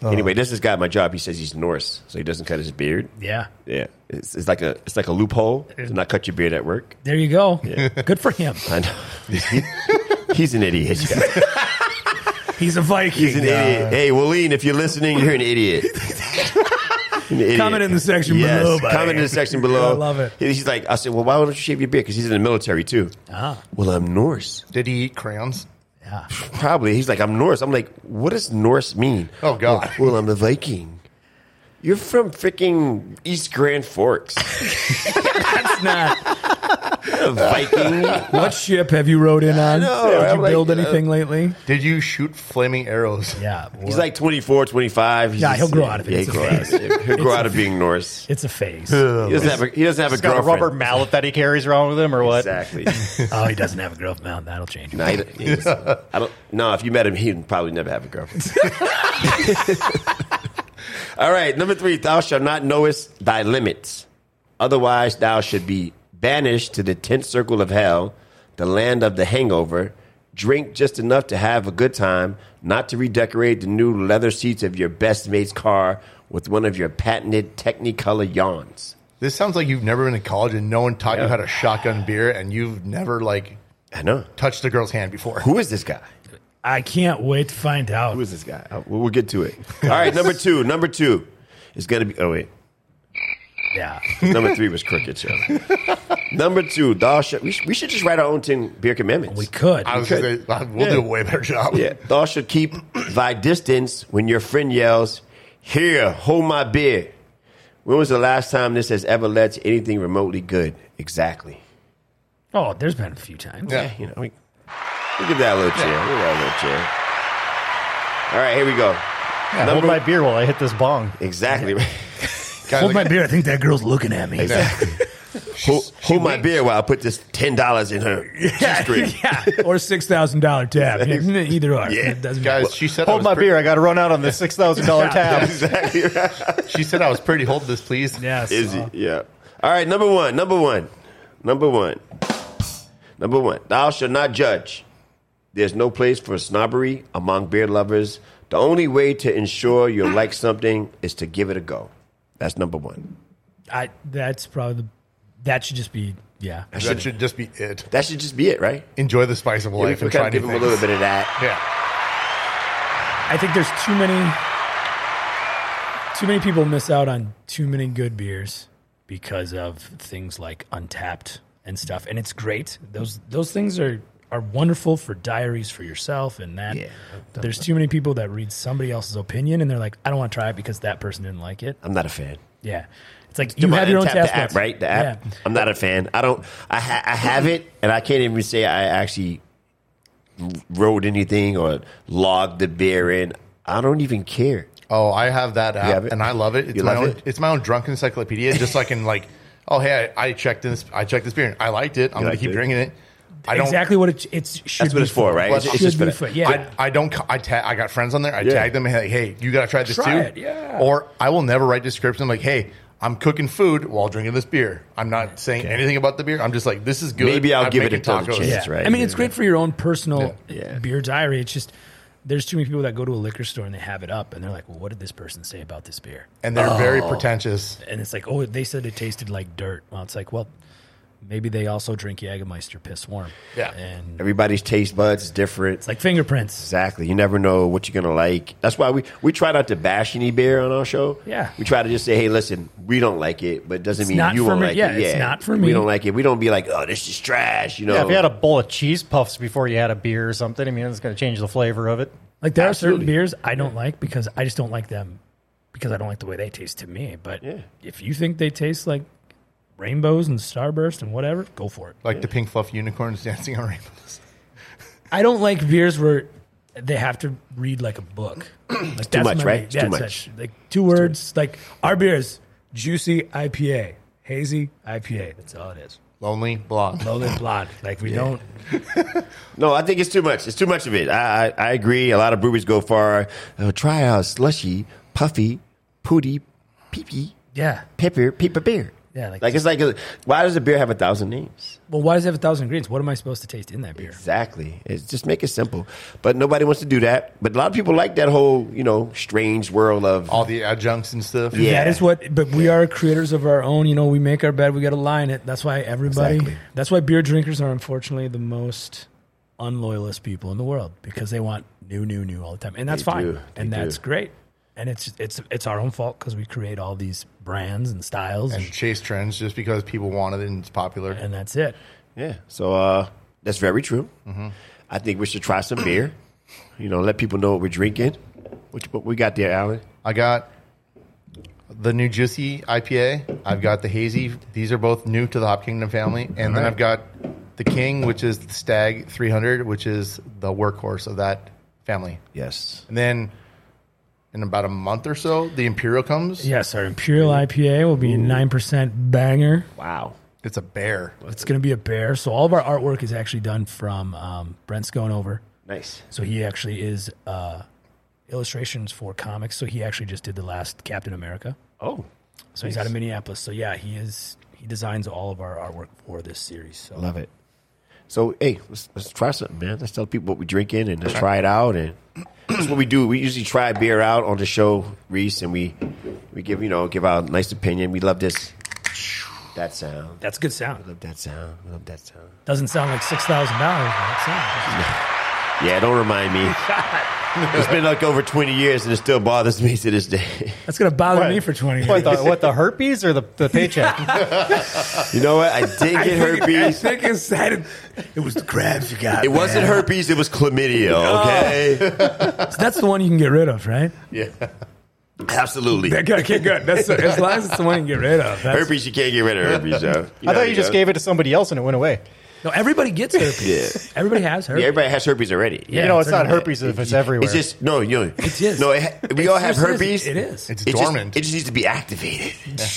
Anyway, this is guy at my job. He says he's Norse, so he doesn't cut his beard. Yeah. Yeah, it's, it's like a it's like a loophole to not cut your beard at work. There you go. Good for him. I know. He- he's an idiot. He's a Viking. He's an idiot. Hey, Wallene, if you're listening, you're an idiot. An idiot. Comment in the section yes, below. buddy. Comment in the section below. I love it. He's like, I said, well, why don't you shave your beard? Because he's in the military too. Ah. Well, I'm Norse. Did he eat crayons? Yeah. Probably. He's like, I'm Norse. I'm like, what does Norse mean? Oh, God. Well, well I'm a Viking. You're from freaking East Grand Forks. That's not. A Viking. What ship have you rode in on? know, Did I'm you like, build uh, anything lately? Did you shoot flaming arrows? Yeah. He's like twenty-four, twenty-five. He's Yeah, just- he'll grow out of it. Yeah, It's he'll a grow out of phase. it. He'll grow out of being Norse. It's a phase. He doesn't have a, he doesn't have a He's got a girlfriend. rubber mallet that he carries around with him, or what? Exactly. Oh, he doesn't have a girlfriend. That'll change. No, he, he's, I don't. No, if you met him, he'd probably never have a girlfriend. All right, number three: Thou shalt not knowest thy limits, otherwise thou should be banished to the tenth circle of hell, the land of the hangover. Drink just enough to have a good time, not to redecorate the new leather seats of your best mate's car with one of your patented Technicolor yawns. This sounds like you've never been to college and no one taught Yeah. you how to shotgun beer and you've never, like, I know. touched a girl's hand before. Who is this guy? I can't wait to find out. Who is this guy? Uh, We'll we'll get to it. All right, number two. Number two is going to be. Oh wait, Yeah. number three was crooked. Show. Number two, thou shalt. We, sh- we should just write our own ten beer commandments. We could. I was going to say, we'll Yeah. do a way better job. Yeah, thou should keep thy distance when your friend yells, "Here, hold my beer." When was the last time this has ever led to anything remotely good? Exactly. Oh, there's been a few times. Yeah. You know, we, we give that a little chair. We give that a little chair. All right, here we go. Yeah, hold my beer while I hit this bong. Exactly. Guys, Hold my like- beer. I think that girl's looking at me. Exactly. hold hold my beer while I put this ten dollars in her G-string. yeah. Or six thousand dollar tab. Either or. Yeah. It doesn't matter. Guys, she said I Hold was my pre- beer. I got to run out on this six thousand dollar tab. Exactly right. She said I was pretty. Hold this, please. Yes. Is he? Yeah. All right, number one. Number one. Number one. Number one. Thou shalt not judge. There's no place for snobbery among beer lovers. The only way to ensure you'll like something is to give it a go. That's number one. I, that's probably the, that should just be, yeah. That That should, should just be it. that should just be it, right? Enjoy the spice of Yeah, we life can and kind try of new give him a things. little bit of that. Yeah. I think there's too many, too many people miss out on too many good beers because of things like Untapped and stuff. And it's great. Those, those things are, are wonderful for diaries for yourself and that. Yeah. But there's too many people that read somebody else's opinion and they're like, I don't want to try it because that person didn't like it. I'm not a fan. Yeah. It's like you Come have on, your own Untappd, task the app, list. right? The app. Yeah. I'm not a fan. I don't. I, ha, I have it, and I can't even say I actually wrote anything or logged the beer in. I don't even care. Oh, I have that app, have it? and I love it. It's You my love own. it? It's my own drunken encyclopedia. Just so I can like, oh hey, I, I checked this. I checked this beer. And I liked it. I'm going to liked keep it? drinking it. I don't Exactly what it, it's should That's what be it's for, right? It's- It it's should just for be that. for, yeah. I, I don't. co- I ta- I got friends on there. I Yeah. tag them. Hey, hey, you got to try this Try too. it, yeah. Or I will never write description. I'm like, hey, I'm cooking food while drinking this beer. I'm not saying anything about the beer. I'm just like, this is good. Maybe I'll I'm give it making another chance. Yeah. That's right. I mean, it's Yeah. great for your own personal Yeah. beer diary. It's just there's too many people that go to a liquor store and they have it up and they're like, well, what did this person say about this beer? And they're very pretentious. And it's like, oh, they said it tasted like dirt. Well, it's like, well, maybe they also drink Jägermeister piss warm. Yeah. And Everybody's taste buds is different. it's like fingerprints. Exactly. You never know what you're gonna like. That's why we we try not to bash any beer on our show. Yeah. We try to just say, hey, listen, we don't like it, but it doesn't mean not you for won't me. like Yeah, it. it's not for We me. don't like it. We don't be like, oh, this is trash. You know. Yeah, if you had a bowl of cheese puffs before you had a beer or something, I mean, it's going to change the flavor of it. Like there Absolutely. are certain beers I don't like because I just don't like them because I don't like the way they taste to me. But Yeah. if you think they taste like rainbows and starburst and whatever, go for it. Like the pink fluff unicorns dancing on rainbows. I don't like beers where they have to read like a book. Like too that's much, my- right? It's yeah, too it's much. that- like two words. Like our beer is juicy I P A, hazy I P A. That's all it is. Lonely blonde. Low than blonde. Like we don't. No, I think it's too much. It's too much of it. I I, I agree. A lot of breweries go for uh, try out slushy, puffy, pooty, peepee, Yeah. pepper, pepper beer. Yeah, like, Like it's like, a, why does a beer have a thousand names? well, why does it have a thousand ingredients? What am I supposed to taste in that beer? Exactly. It's just make it simple. But nobody wants to do that. But a lot of people like that whole, you know, strange world of All the adjuncts and stuff. Yeah. That is what, but we are creators of our own. You know, we make our bed, we got to line it. That's why everybody, Exactly. that's why beer drinkers are unfortunately the most unloyalist people in the world because they want new, new, new all the time. And that's They fine. do. They And that's do. great. And it's it's it's our own fault because we create all these brands and styles, And and, chase trends just because people want it and it's popular. and that's it. Yeah. So uh, that's very true. I think we should try some beer. You know, let people know what we're drinking. What, what we got there, Alan? I got the new Juicy I P A. I've got the Hazy. These are both new to the Hop Kingdom family. And then right. I've got the King, which is the Stag three hundred, which is the workhorse of that family. Yes. And then in about a month or so, the Imperial comes. Yes, our Imperial I P A will be a nine percent banger. Wow. It's a bear. It's going to be a bear. So all of our artwork is actually done from um, Brent Sconover. Nice. So he actually is uh, illustrations for comics. So he actually just did the last Captain America. Oh, So he's out of Minneapolis. So yeah, he is. He designs all of our artwork for this series. So love it. So, hey, let's, let's try something, man. Let's tell people what we're drinking and let's try it out. And that's what we do. We usually try beer out on the show, Reese, and we we give you know give our nice opinion. We love this that sound. that's good sound. I love that sound. I love that sound. Doesn't sound like six thousand dollars. Yeah, don't remind me. It's been like over twenty years, and it still bothers me to this day. That's going to bother What? me for twenty years. What the, what the herpes or the, the paycheck? You know what? I did get I herpes. think it's, it was the crabs you got. It wasn't herpes. It was chlamydia. Okay, That's the one you can get rid of, right? Yeah. absolutely. That guy, okay, good. That's the, as long as it's the one you can get rid of. That's, Herpes, you can't get rid of herpes. Though. I thought you just gave it to somebody else and it went away. No, everybody gets herpes. Yeah. Everybody has herpes. Yeah, everybody has herpes already. Yeah. you know, it's not it's- herpes if it's everywhere. It's just no, you know, It is. no. It, we all have Seriously, herpes. It is. It's It just, dormant. it just needs to be activated.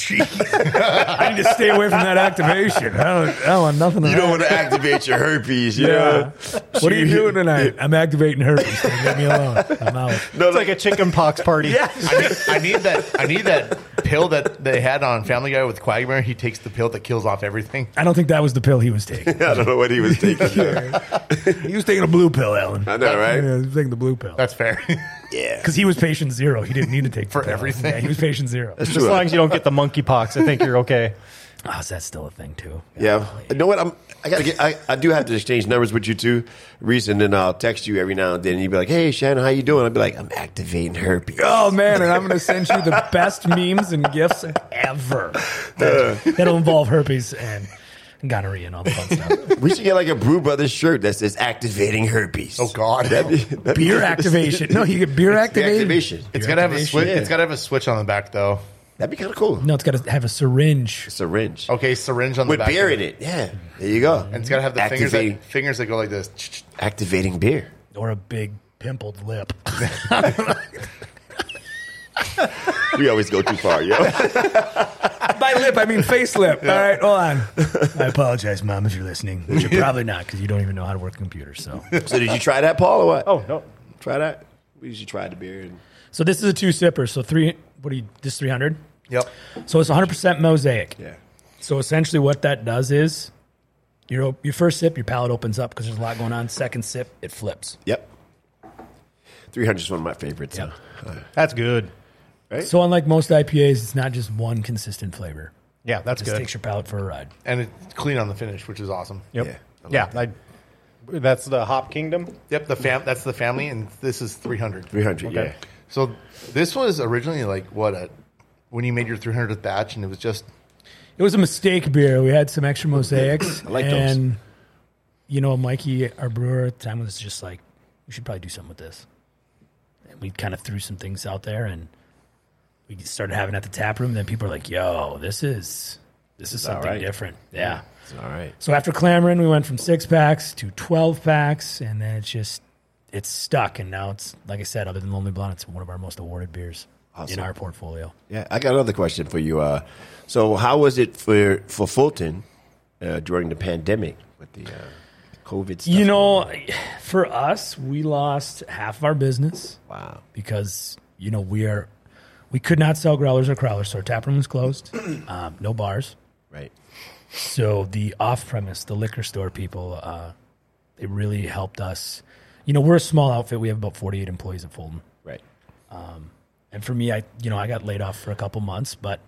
I need to stay away from that activation. I don't, I don't want nothing to You don't want to activate your herpes. You Yeah. know? What are you doing tonight? I'm activating herpes. So leave me alone. I'm out. No, it's like a chicken pox party. Yeah. I need, I need that. I need that pill that they had on Family Guy with Quagmire. He takes the pill that kills off everything. I don't think that was the pill he was taking. I don't know what he was taking. He was taking a blue pill, Alan. I know, right? Yeah, he was taking the blue pill. That's fair. Yeah. Because he was patient zero. He didn't need to take the For pill. everything. Yeah, he was patient zero. As long as you don't get the monkey pox, I think you're okay. Oh, is that still a thing, too? Yeah. You know what? I'm. I gotta get. I, I do have to exchange numbers with you too, Reese, and then I'll text you every now and then. And you'll be like, "Hey, Shannon, how you doing?" I'll be like, "I'm activating herpes." Oh, man, and I'm going to send you the best memes and gifts ever. That, that'll involve herpes and gonorrhea and all the fun stuff. We should get like a Brew Brothers shirt that says "activating herpes." Oh God. That'd be, that'd Beer be, activation. No, you get beer the activation. activation. It's gotta have a activation. switch. Yeah. It's gotta have a switch on the back though. That'd be kind of cool. No, it's got to have a syringe. Syringe Okay, syringe on the with back. beer in it. Yeah, there you go. And it's gotta have the fingers Activating, that, fingers that go like this. activating beer. Or a big pimpled lip. We always go too far, yo. By lip, I mean face lip. All right, hold on. I apologize, Mom, if you're listening. Which you're probably not, because you don't even know how to work a computer. So, So did you try that, Paul, or what? Oh, no. Try that. We usually try the beer. And so this is a two sipper. So three. What do you? This three hundred. Yep. So it's one hundred percent mosaic. yeah. So essentially, what that does is, your your first sip, your palate opens up because there's a lot going on. Second sip, it flips. Yep. three hundred is one of my favorites. Yep. Uh, That's good. right? So unlike most I P As, it's not just one consistent flavor. Yeah, that's It just good. takes your palate for a ride. And it's clean on the finish, which is awesome. Yep. Yeah, Yeah. I, that's the Hop Kingdom. Yep. The fam. That's the family, and this is three hundred. three hundred, Okay. yeah. So this was originally like what a when you made your three hundredth batch, and it was just It was a mistake beer. We had some extra mosaics. I like those. and, you know, Mikey, our brewer at the time, was just like, we should probably do something with this. And we kind of threw some things out there, and we started having it at the tap room. Then people are like, yo, this is this is all something right. different. Yeah. It's all right. So after clamoring, we went from six packs to twelve packs, and then it's just, it's stuck. And now it's, like I said, other than Lonely Blonde, it's one of our most awarded beers Awesome. in our portfolio. Yeah, I got another question for you. Uh, so, how was it for for Fulton uh, during the pandemic with the uh, COVID stuff? You know, for us, we lost half of our business. Wow. Because, you know, we are we could not sell growlers or crowlers, so our tap room was closed. Um, no bars. Right. So the off-premise, the liquor store people, uh, they really helped us. You know, we're a small outfit. We have about forty-eight employees at Fulton. Right. And for me, I you know I got laid off for a couple months, but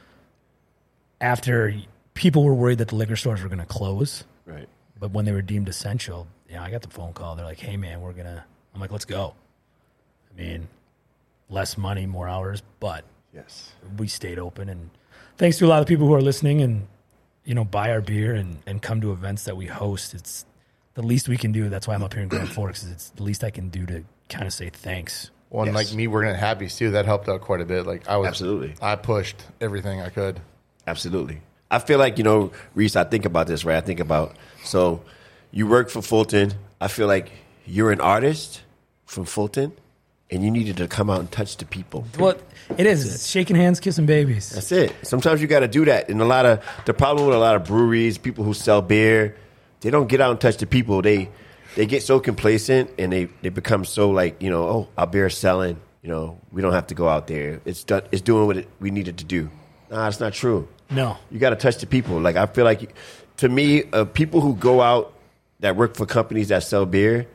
after people were worried that the liquor stores were going to close, Right. but when they were deemed essential, you know, I got the phone call. They're like, "Hey, man, we're gonna." I'm like, "Let's go." I mean, less money, more hours, but Yes. we stayed open. And thanks to a lot of people who are listening and you know buy our beer and, and come to events that we host, it's the least we can do. That's why I'm up here in Grand Forks. Is it's the least I can do to kind of say thanks. One Yes. like me working at Happy's too, that helped out quite a bit. Like I was Absolutely. I pushed everything I could. Absolutely. I feel like, you know, Reese, I think about this, right? I think about, so you work for Fulton. I feel like you're an artist from Fulton, and you needed to come out and touch the people. Well, it is. It's shaking hands, kissing babies. That's it. Sometimes you got to do that. And a lot of, the problem with a lot of breweries, people who sell beer, they don't get out and touch the people. They they get so complacent, and they, they become so like, you know, oh, our beer's selling. You know, we don't have to go out there. It's done, it's doing what it, we needed to do. Nah, it's not true. No. You got to touch the people. Like, I feel like, to me, uh, people who go out that work for companies that sell beer,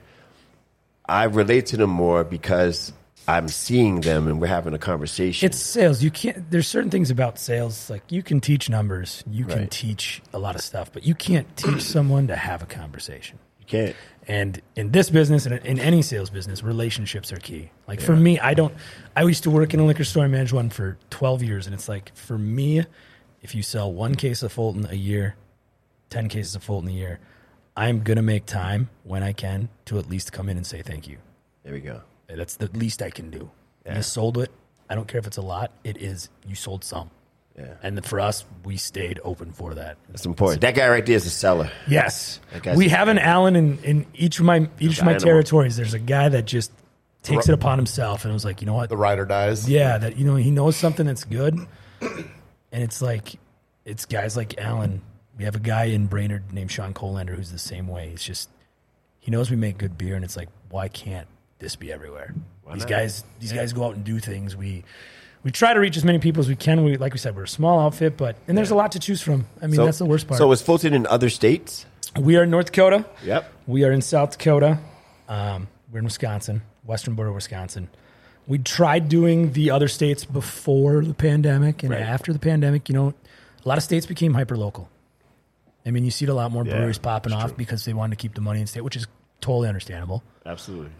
I relate to them more because I'm seeing them and we're having a conversation. It's sales. You can't. There's certain things about sales. Like you can teach numbers, you can Right. teach a lot of stuff, but you can't teach someone to have a conversation. You can't. And in this business and in any sales business, relationships are key. Like for me, I don't. I used to work in a liquor store. I managed one for twelve years, and it's like for me, if you sell one case of Fulton a year, ten cases of Fulton a year, I'm gonna make time when I can to at least come in and say thank you. There we go. That's the least I can do. Yeah. You sold it. I don't care if it's a lot. It is. You sold some. Yeah. And for us, we stayed open for that. That's important. That guy right there is a seller. Yes. That guy's- We have an Allen in, in each of my each of my Animal. territories. There's a guy that just takes it upon himself and was like, you know what? The rider dies. Yeah, that you know he knows something that's good, and it's like it's guys like Allen. We have a guy in Brainerd named Sean Colander who's the same way. He's just he knows we make good beer, and it's like, why can't this be everywhere? These not? guys, these guys go out and do things. We we try to reach as many people as we can. We like we said, we're a small outfit, but and there's a lot to choose from. I mean, So- that's the worst part. So is Fulton in other states? We are in North Dakota. Yep. We are in South Dakota. Um, we're in Wisconsin, western border of Wisconsin. We tried doing the other states before the pandemic, and Right. after the pandemic, you know, a lot of states became hyper local. I mean, you see a lot more Yeah, breweries popping that's off true. because they wanted to keep the money in state, which is totally understandable. Absolutely.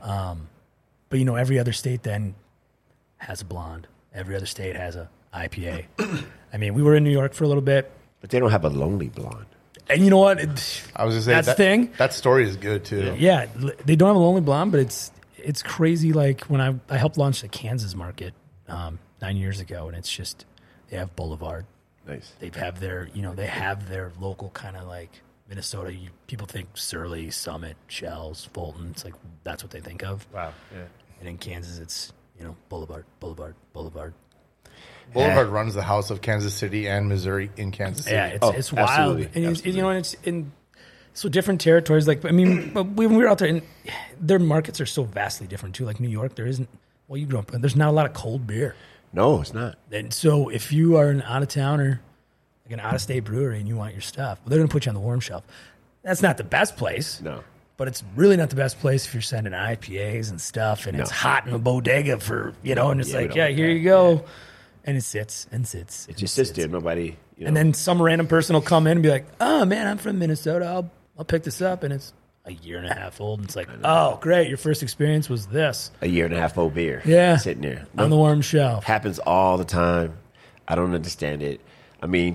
But you know, every other state then has a blonde. Every other state has a I P A. I mean, we were in New York for a little bit, But they don't have a lonely blonde. and you know what? It, I was gonna say That's that the thing. That story is good too. Yeah, l- they don't have a lonely blonde, but it's it's crazy. Like when I I helped launch the Kansas market um, nine years ago, and it's just they have Boulevard. Nice. They have their you know they have their local kind of like Minnesota. You, people think Surly, Summit, Shells, Fulton. It's like that's what they think of. Wow. Yeah. And in Kansas, it's you know Boulevard, Boulevard, Boulevard. Boulevard runs the house of Kansas City and Missouri in Kansas City. Yeah, it's Oh, it's wild, absolutely, and it's, absolutely. you know, and it's in so different territories. Like, I mean, but when we were out there, and their markets are so vastly different too. Like New York, there isn't. Well, you grew up, there's not a lot of cold beer, No, it's not. and so if you are an out of towner, like an out of state brewery, and you want your stuff, well, they're going to put you on the warm shelf. That's not the best place. No. But it's really not the best place if you're sending I P As and stuff, and it's No. hot in the bodega for you know, and it's Yeah, we like, don't yeah, want here that. you go, and it sits and sits. It and just sits. sits there. Nobody. You know. And then some random person will come in and be like, "Oh man, I'm from Minnesota. I'll I'll pick this up." And it's a year and a half old. And it's like, "Oh, great! Your first experience was this." a year and a half old beer. Yeah, Sitting there. on the warm shelf. Happens all the time. I don't understand it. I mean,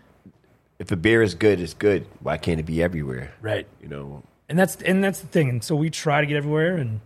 if a beer is good, it's good. Why can't it be everywhere? Right. You know. And that's and that's the thing. And so we try to get everywhere, and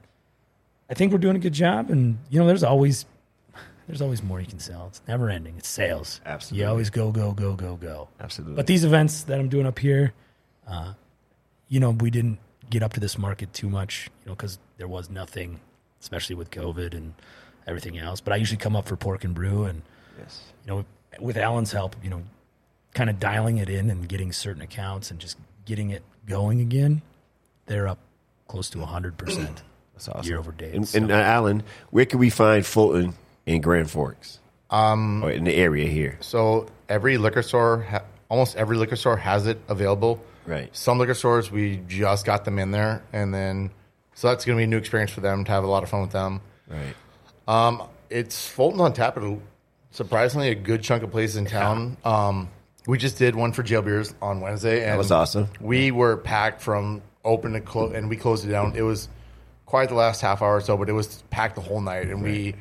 I think we're doing a good job. And you know, there's always there's always more you can sell. It's never ending. It's sales. Absolutely. You always go go go go go. Absolutely. But these events that I'm doing up here, uh, you know, we didn't get up to this market too much, you know, because there was nothing, especially with COVID and everything else. But I usually come up for Pork and Brew, and Yes. you know, with Alan's help, you know, kind of dialing it in and getting certain accounts and just getting it going again, they're up close to one hundred percent That's awesome. year over day. And, So- and uh, Alan, where can we find Fulton in Grand Forks? Um, or in the area here. So every liquor store ha- almost every liquor store has it available. Right. Some liquor stores, we just got them in there. And then, so that's going to be a new experience for them to have a lot of fun with them. Right. Um, it's Fulton's on tap at a, surprisingly a good chunk of places in town. Um, we just did one for Jail Beers on Wednesday. And That was awesome. We were packed from open to close, and we closed it down. It was quite the last half hour or so, but it was packed the whole night. And right. we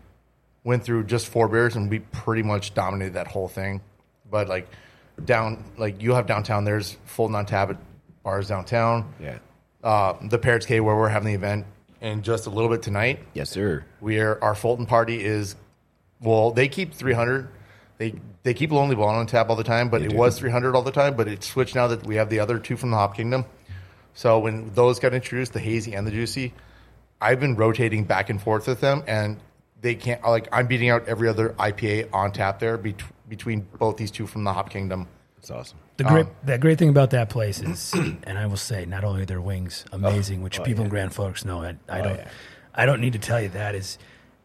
went through just four beers, and we pretty much dominated that whole thing. But, like, down, like, you have downtown, there's Fulton on tap at bars downtown. Yeah. Uh, the Parrots Cave, where we're having the event, and just a little bit tonight. Yes, sir. We are, our Fulton party is, well, they keep three hundred. They they keep Lonely Blonde on tap all the time, but They it do. was three hundred all the time. But it's switched now that we have the other two from the Hop Kingdom. So when those got introduced, the hazy and the juicy, I've been rotating back and forth with them, and they can't, like, I'm beating out every other I P A on tap there bet- between both these two from the Hop Kingdom. That's awesome. The great, um, the great thing about that place is, and I will say, not only are their wings amazing, which oh, people yeah. in Grand Forks know, I, I Oh, don't, yeah. I don't need to tell you that is,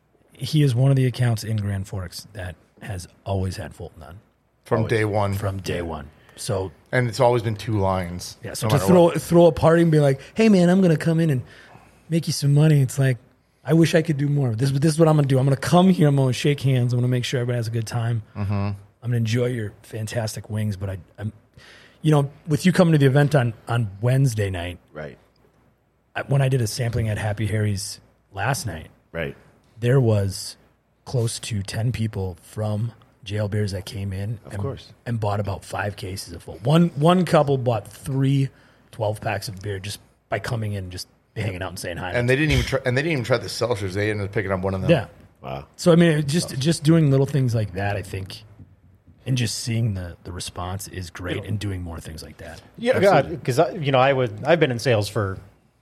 he is one of the accounts in Grand Forks that has always had Fulton on From Always. day one. from day one. So And it's always been two lines. yeah, so no to matter throw what. throw a party and be like, hey man, I'm gonna come in and make you some money. It's like, I wish I could do more. This this is what I'm gonna do. I'm gonna come here. I'm gonna shake hands. I'm gonna make sure everybody has a good time. Mm-hmm. I'm gonna enjoy your fantastic wings. But I, I'm, you know, with you coming to the event on on Wednesday night, Right. I, when I did a sampling at Happy Harry's last night, Right. there was close to ten people from Jail Beers that came in, Of and, course. and bought about five cases of full. One one couple bought three twelve packs of beer just by coming in, and just hanging out and saying hi. And they didn't even try, and they didn't even try the Seltzers. They ended up picking up one of them. yeah. Wow. So I mean, it just just doing little things like that, I think, and just seeing the the response is great, and doing more things like that. Yeah, God, because you know I would I've been in sales for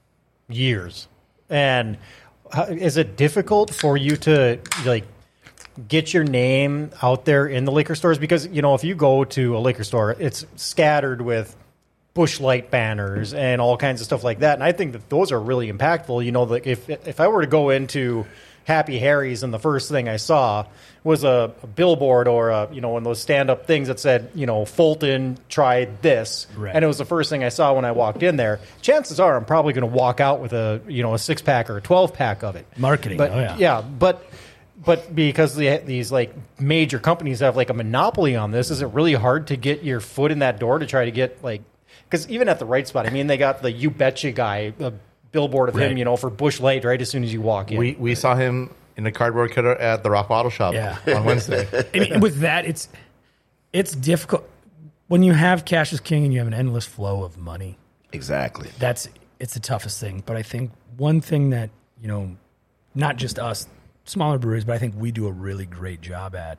years, and how, is it difficult for you to like get your name out there in the liquor stores? Because you know if you go to a liquor store, it's scattered with Busch Light banners and all kinds of stuff like that, and I think that those are really impactful. You know, like if if I were to go into Happy Harry's and the first thing I saw was a, a billboard or a, you know, one of those stand-up things that said, you know, Fulton tried this. Right. And it was the first thing I saw when I walked in there. Chances are I'm probably going to walk out with a, you know, a six-pack or a twelve-pack of it. Marketing, But, oh yeah. Yeah, but but because the, these, like, major companies have, like, a monopoly on this, is it really hard to get your foot in that door to try to get, like, because even at the right spot, I mean, they got the You Betcha guy, the billboard of Right. him, you know, for Busch Light right as soon as you walk in. We we saw him in a cardboard cutout at the Rock Bottle Shop Yeah. on Wednesday. I mean, with that, it's it's difficult when you have cash is king and you have an endless flow of money. Exactly. That's it's the toughest thing. But I think one thing that you know, not just us, smaller breweries, but I think we do a really great job at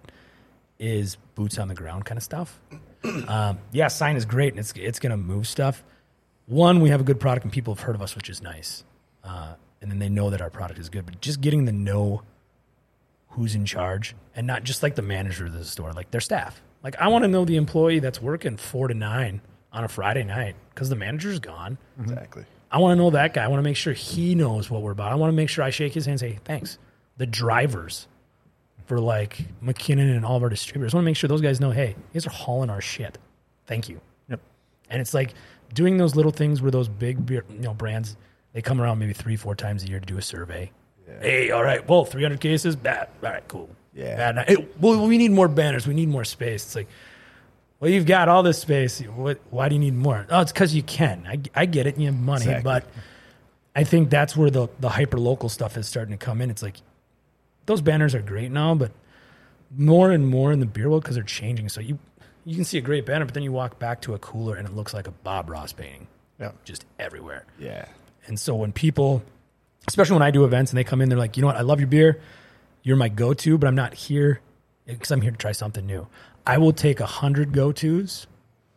is boots on the ground kind of stuff. um, yeah, sign is great and it's it's going to move stuff. One, we have a good product and people have heard of us, which is nice. Uh, and then they know that our product is good. But just getting to know who's in charge and not just like the manager of the store, like their staff. Like I want to know the employee that's working four to nine on a Friday night because the manager's gone. Exactly. I want to know that guy. I want to make sure he knows what we're about. I want to make sure I shake his hand and say, thanks. The drivers for like McKinnon and all of our distributors, I want to make sure those guys know, hey, you guys are hauling our shit. Thank you. Yep. And it's like doing those little things where those big beer, you know, brands, they come around maybe three, four times a year to do a survey. Yeah. Hey, all right, well, three hundred cases, bad. All right, cool. Yeah. Bad night. Hey, well, we need more banners. We need more space. It's like, well, you've got all this space. What, why do you need more? Oh, it's because you can. I, I get it. And you have money. Exactly. But I think that's where the, the hyper-local stuff is starting to come in. It's like, those banners are great now, but more and more in the beer world because they're changing. So you you can see a great banner, but then you walk back to a cooler and it looks like a Bob Ross painting. Yeah. Just everywhere. Yeah. And so when people, especially when I do events and they come in, they're like, you know what, I love your beer. You're my go-to, but I'm not here because I'm here to try something new. I will take a hundred go-tos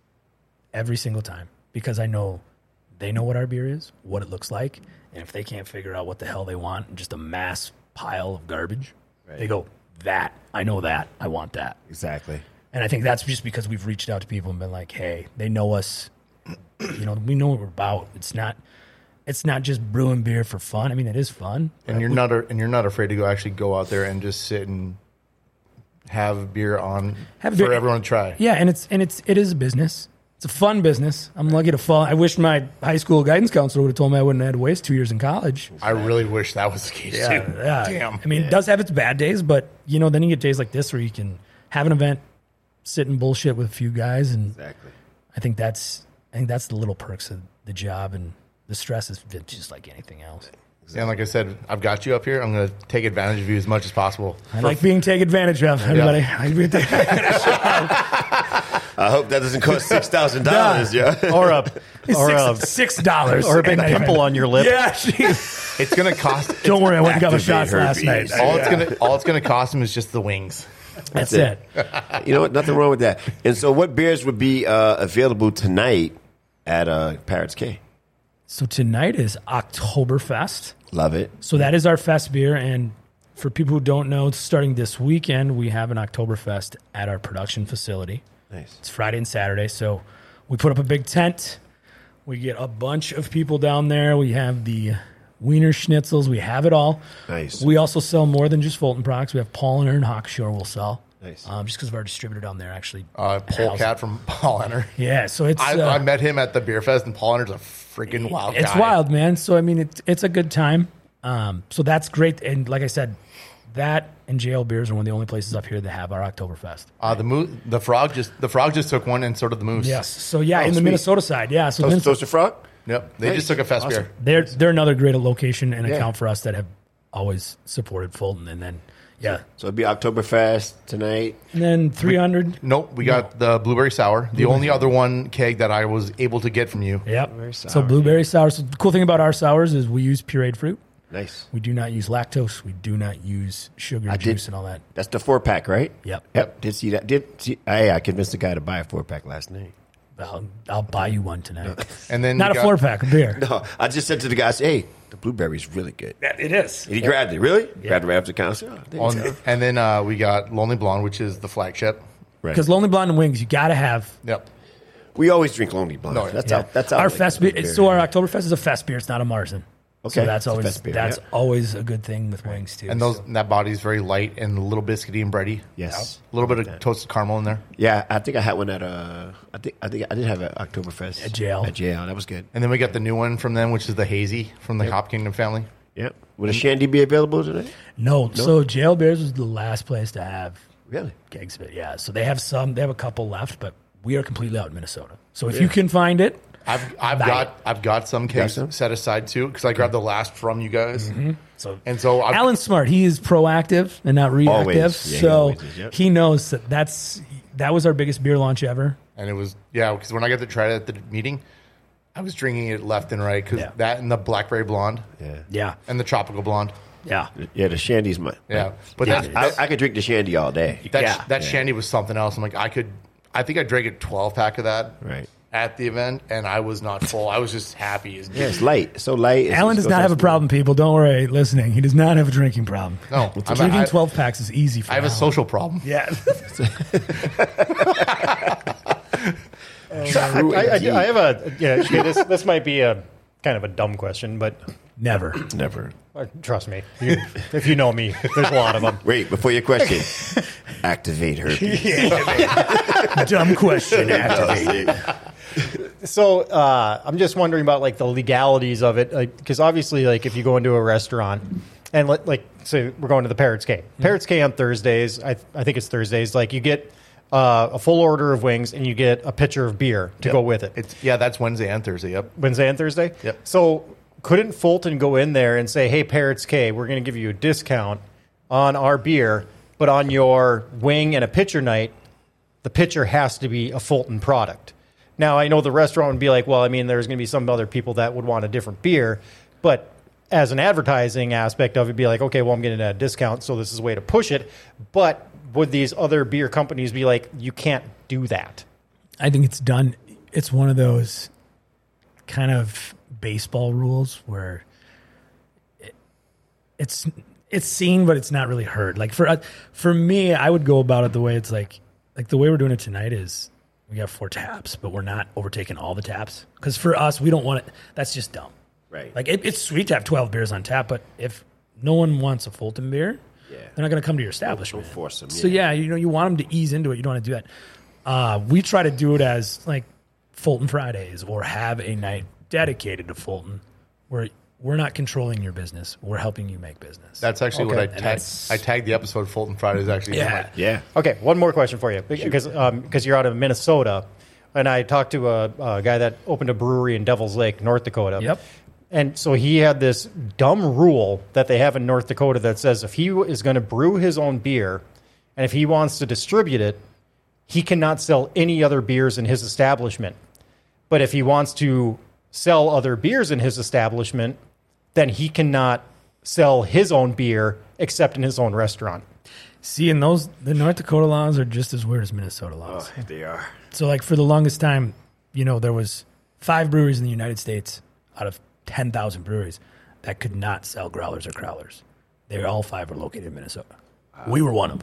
every single time because I know they know what our beer is, what it looks like, and if they can't figure out what the hell they want, just a mass pile of garbage, Right. they go, that, I know that, I want that. Exactly. And I think that's just because we've reached out to people and been like, hey, they know us. You know, we know what we're about. It's not it's not just brewing beer for fun. I mean, it is fun. And you're not a, and you're not afraid to go actually go out there and just sit and have beer on Have for beer- everyone to try. Yeah, and it's and it's it is a business. It's a fun business. I'm lucky to fall. I wish my high school guidance counselor would have told me I wouldn't have had to waste two years in college. I really wish that was the case Yeah, too. yeah. Damn. I mean, it does have its bad days, but you know, then you get days like this where you can have an event, sit and bullshit with a few guys, and Exactly. I think that's I think that's the little perks of the job, and the stress is just like anything else. And like I said, I've got you up here. I'm going to take advantage of you as much as possible. I like being taken advantage of, everybody. I like being taken advantage I hope that doesn't cost six thousand dollars, yeah. Or a or a, of. Six dollars or a big pimple on your lip. Yeah, jeez. It's going to cost. Don't worry, I went and got my Activate shots last herpes. night. all it's going to all it's going to cost him is just the wings. That's it. You know what? Nothing wrong with that. And so, what beers would be uh, available tonight at uh, Parrots Cay? So tonight is Oktoberfest. Love it. So that is our fest beer, and for people who don't know, starting this weekend, we have an Oktoberfest at our production facility. Nice. It's Friday and Saturday, so we put up a big tent. We get a bunch of people down there. We have the Wiener Schnitzels. We have it all. Nice. We also sell more than just Fulton products. We have Paulaner and Hawkshore we'll sell. Nice. Um, just because of our distributor down there, actually. Uh, Polecat from Paul Henner. Yeah, so it's I, uh, I met him at the beer fest, and Paul Henner's a freaking wild it's guy. wild, man. So I mean, it's it's a good time. Um, so that's great. And like I said, that and J L Beers are one of the only places up here that have our Oktoberfest. Uh, the mo- the frog just the frog just took one, and so did the moose. Yes. So yeah, Oh, in the sweet. Minnesota side, yeah. So Toast, Minnesota, Toaster Frog? Yep. They Nice. just took a fest Awesome. beer. they're they're another great location and Yeah. account for us that have always supported Fulton. And then yeah, So it'd be Oktoberfest tonight. and then three hundred. Nope, we got the blueberry sour. The only other one keg that I was able to get from you. Yep. Blueberry So sour. blueberry sour. So the cool thing about our sours is we use pureed fruit. Nice. We do not use lactose. We do not use sugar, I did- juice, and all that. That's the four pack, right? Yep. Yep. Did see that? Did see? Hey, I convinced the guy to buy a four pack last night. I'll, I'll buy you one tonight. And then Not we a got- four pack of beer. No, I just said to the guy, I said, "Hey, the blueberry's really good." It is. And he grabbed it. Really? Grabbed it right after the counter. I said, "Oh, there you On, go." and then uh, we got Lonely Blonde, which is the flagship. Right. Because Lonely Blonde and Wings, you got to have Yep. We always drink Lonely Blonde. No, that's yeah. how. That's how our I like fest the beer. So beer. our Oktoberfest is a fest beer. It's not a Marzen. Okay, So that's it's a always fest beer, that's yeah. always a good thing with wings too. And those So- that body's very light and a little biscuity and bready. Yes. A little bit of toasted caramel in there. Yeah, I think I had one at uh, I think I think I did have an Oktoberfest At J L. At J L, that was good. And then we got the new one from them, which is the hazy from the Hop Kingdom family. Yep. Would a shandy be available today? no, So Jail Bears was the last place to have Really? kegs of it. Yeah. So they have some. They have a couple left, but we are completely out in Minnesota. So if you can find it, I've I've Buy got it. I've got some kegs some? set aside too because I grabbed the last from you guys. so And so I've, Alan's smart. He is proactive and not reactive. Always. Yeah, he so always is, yep. he knows that that's that was our biggest beer launch ever. and it was yeah because when I got to try it at the meeting, I was drinking it left and right because Yeah. that and the blackberry blonde Yeah. Yeah. and the tropical blonde. Yeah. Yeah, the shandy's my. Yeah, but Yeah, that, I, I could drink the shandy all day. that, Yeah. that shandy was something else. I'm like I could I think I drank a twelve pack of that Right. at the event and I was not full. I was just happy as Yeah, it's light. It's so light. It's- Alan it's does so not have a smooth. problem, people. Don't worry, listening. He does not have a drinking problem. No, I'm- drinking I- twelve packs is easy for I have a Alan. social problem. Yeah. True I, I, indeed. I have a yeah. okay, this this might be a kind of a dumb question, but Never. Never. uh, trust me, you, if you know me, there's a lot of them. Wait, before your question, activate herpes. Dumb question. Activate. So uh, I'm just wondering about like the legalities of it, because obviously, like if you go into a restaurant and let, like say we're going to the Parrots Cay, Parrots Cay on Thursdays. I I think it's Thursdays. Like you get uh, a full order of wings and you get a pitcher of beer to Yep. go with it. It's yeah, that's Wednesday and Thursday. Yep. Wednesday and Thursday. Yep. So couldn't Fulton go in there and say, "Hey, Parrots Cay, we're going to give you a discount on our beer, but on your wing and a pitcher night, the pitcher has to be a Fulton product." Now, I know the restaurant would be like, "Well, I mean, there's going to be some other people that would want a different beer," but as an advertising aspect of it, be like, "Okay, well, I'm getting a discount, so this is a way to push it." But would these other beer companies be like, "You can't do that"? I think it's done. It's one of those kind of baseball rules where it, it's it's seen, but it's not really heard. Like for uh, for me, I would go about it the way it's like like the way we're doing it tonight is we got four taps, but we're not overtaking all the taps because for us, we don't want it. That's just dumb. Right. Like it, it's sweet to have twelve beers on tap, but if no one wants a Fulton beer, Yeah. They're not going to come to your establishment. Don't force them, So yeah. yeah, you know, you want them to ease into it. You don't want to do that. Uh, we try to do it as like Fulton Fridays or have a night dedicated to Fulton where we're not controlling your business. We're helping you make business. That's actually Okay. what I And tagged. that's- I tagged the episode Fulton Fridays actually. yeah. Yeah. Okay, one more question for you because um, because you're out of Minnesota, and I talked to a, a guy that opened a brewery in Devil's Lake, North Dakota. Yep. And so he had this dumb rule that they have in North Dakota that says if he is going to brew his own beer, and if he wants to distribute it, he cannot sell any other beers in his establishment. But if he wants to sell other beers in his establishment, then he cannot sell his own beer except in his own restaurant. See, and those the North Dakota laws are just as weird as Minnesota laws. Oh, they are. So, like for the longest time, you know, there was five breweries in the United States out of ten thousand breweries that could not sell growlers or crowlers. They all five were located in Minnesota. We were one of them.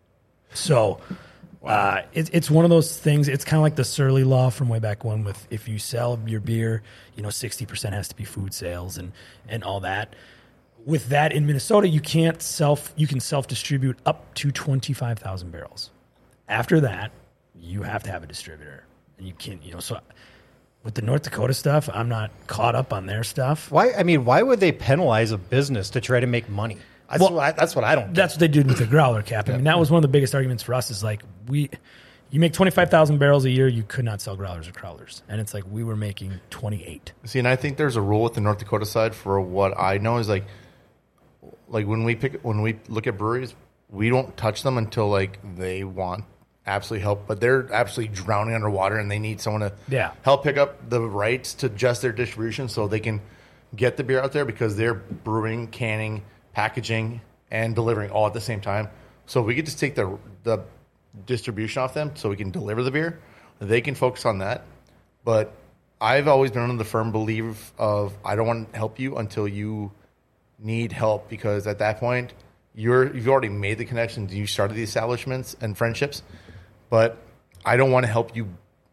So, uh, it, it's one of those things. It's kind of like the Surly law from way back when. With if you sell your beer, you know, sixty percent has to be food sales and and all that. With that in Minnesota, you can't self. You can self distribute up to twenty five thousand barrels. After that, you have to have a distributor, and you can't. You know, so with the North Dakota stuff, I'm not caught up on their stuff. Why? I mean, why would they penalize a business to try to make money? That's, Well, what, I, that's what I don't get. That's what they did with the growler cap. I mean, that was one of the biggest arguments for us. Is like we, you make twenty five thousand barrels a year, you could not sell growlers or crowlers, and it's like we were making twenty eight. See, and I think there's a rule with the North Dakota side for what I know is like, like when we pick when we look at breweries, we don't touch them until like they want absolutely help, but they're absolutely drowning underwater and they need someone to Yeah. help pick up the rights to just their distribution so they can get the beer out there because they're brewing, canning, packaging, and delivering all at the same time. So if we could just take the the distribution off them so we can deliver the beer, they can focus on that. But I've always been under the firm belief of I don't want to help you until you need help, because at that point you're you've already made the connections, you started the establishments and friendships. But I don't want to help you.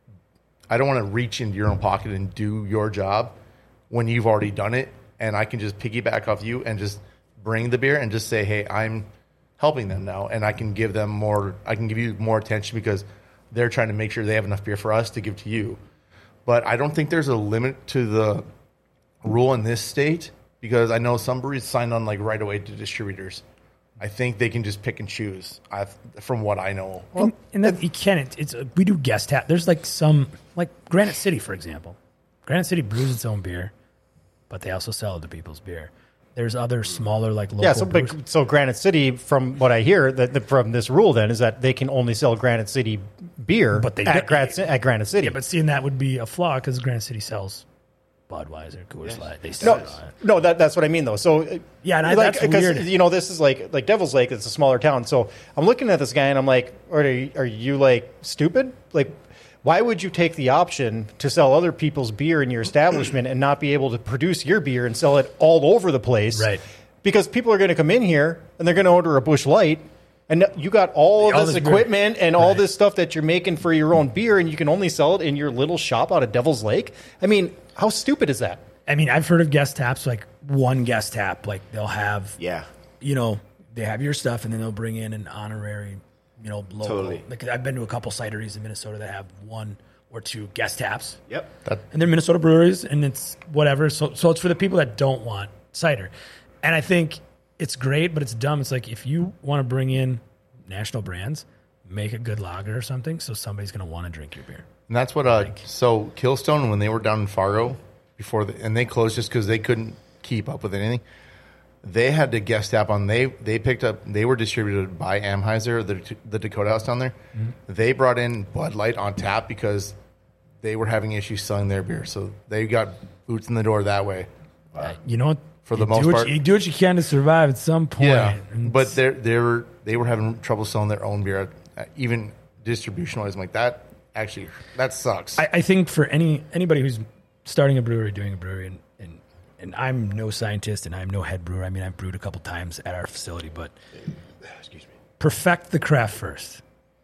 I don't want to reach into your own pocket and do your job when you've already done it, and I can just piggyback off you and just bring the beer and just say, hey, I'm helping them now, and I can give them more. I can give you more attention because they're trying to make sure they have enough beer for us to give to you. But I don't think there's a limit to the rule in this state, because I know some breweries signed on like right away to distributors. I think they can just pick and choose. I've, from what I know, And, and that you can. It, it's we do guest tap. There's like some like Granite City, for example. Granite City brews its own beer, but they also sell other people's beer. There's other smaller like local. Yeah, so breweries. but, so Granite City, from what I hear, that that from this rule then is that they can only sell Granite City beer, But they at, do- Granite, at Granite City. Yeah, but seeing that would be a flaw because Granite City sells Budweiser, Coors Light. They no, sell it. no, that, that's what I mean though. So uh, Yeah, and I- like, that's 'cause, weird. You know, this is like like Devil's Lake. It's a smaller town, so I'm looking at this guy and I'm like, are you, are you like stupid? Like, why would you take the option to sell other people's beer in your establishment and not be able to produce your beer and sell it all over the place? Right. Because people are going to come in here and they're going to order a Busch Light, and you got all of All this, this beer. equipment and all Right. this stuff that you're making for your own beer, and you can only sell it in your little shop out of Devil's Lake. I mean, how stupid is that? I mean, I've heard of guest taps, like one guest tap, like they'll have, Yeah. you know, they have your stuff and then they'll bring in an honorary, you know, local. Totally. Like I've been to a couple cideries in Minnesota that have one or two guest taps. Yep. that And they're Minnesota breweries, and it's whatever. So, so it's for the people that don't want cider. And I think it's great, but it's dumb. It's like if you want to bring in national brands, make a good lager or something, so somebody's going to want to drink your beer. And that's what. Uh, so Killstone, when they were down in Fargo before, the, and they closed just because they couldn't keep up with anything. They had to guest tap on. They they picked up. They were distributed by Amheiser, the the Dakota House down there. Mm-hmm. They brought in Bud Light on tap because they were having issues selling their beer. So they got boots in the door that way. Uh, you know what? For You the most do what part. you, you do what you can to survive at some point. Yeah, And but they're they were they were having trouble selling their own beer, uh, even distribution wise. I'm like that. Actually, that sucks. I, I think for any anybody who's starting a brewery, doing a brewery, and, and and I'm no scientist and I'm no head brewer. I mean, I've brewed a couple times at our facility, but Excuse me. perfect the craft first.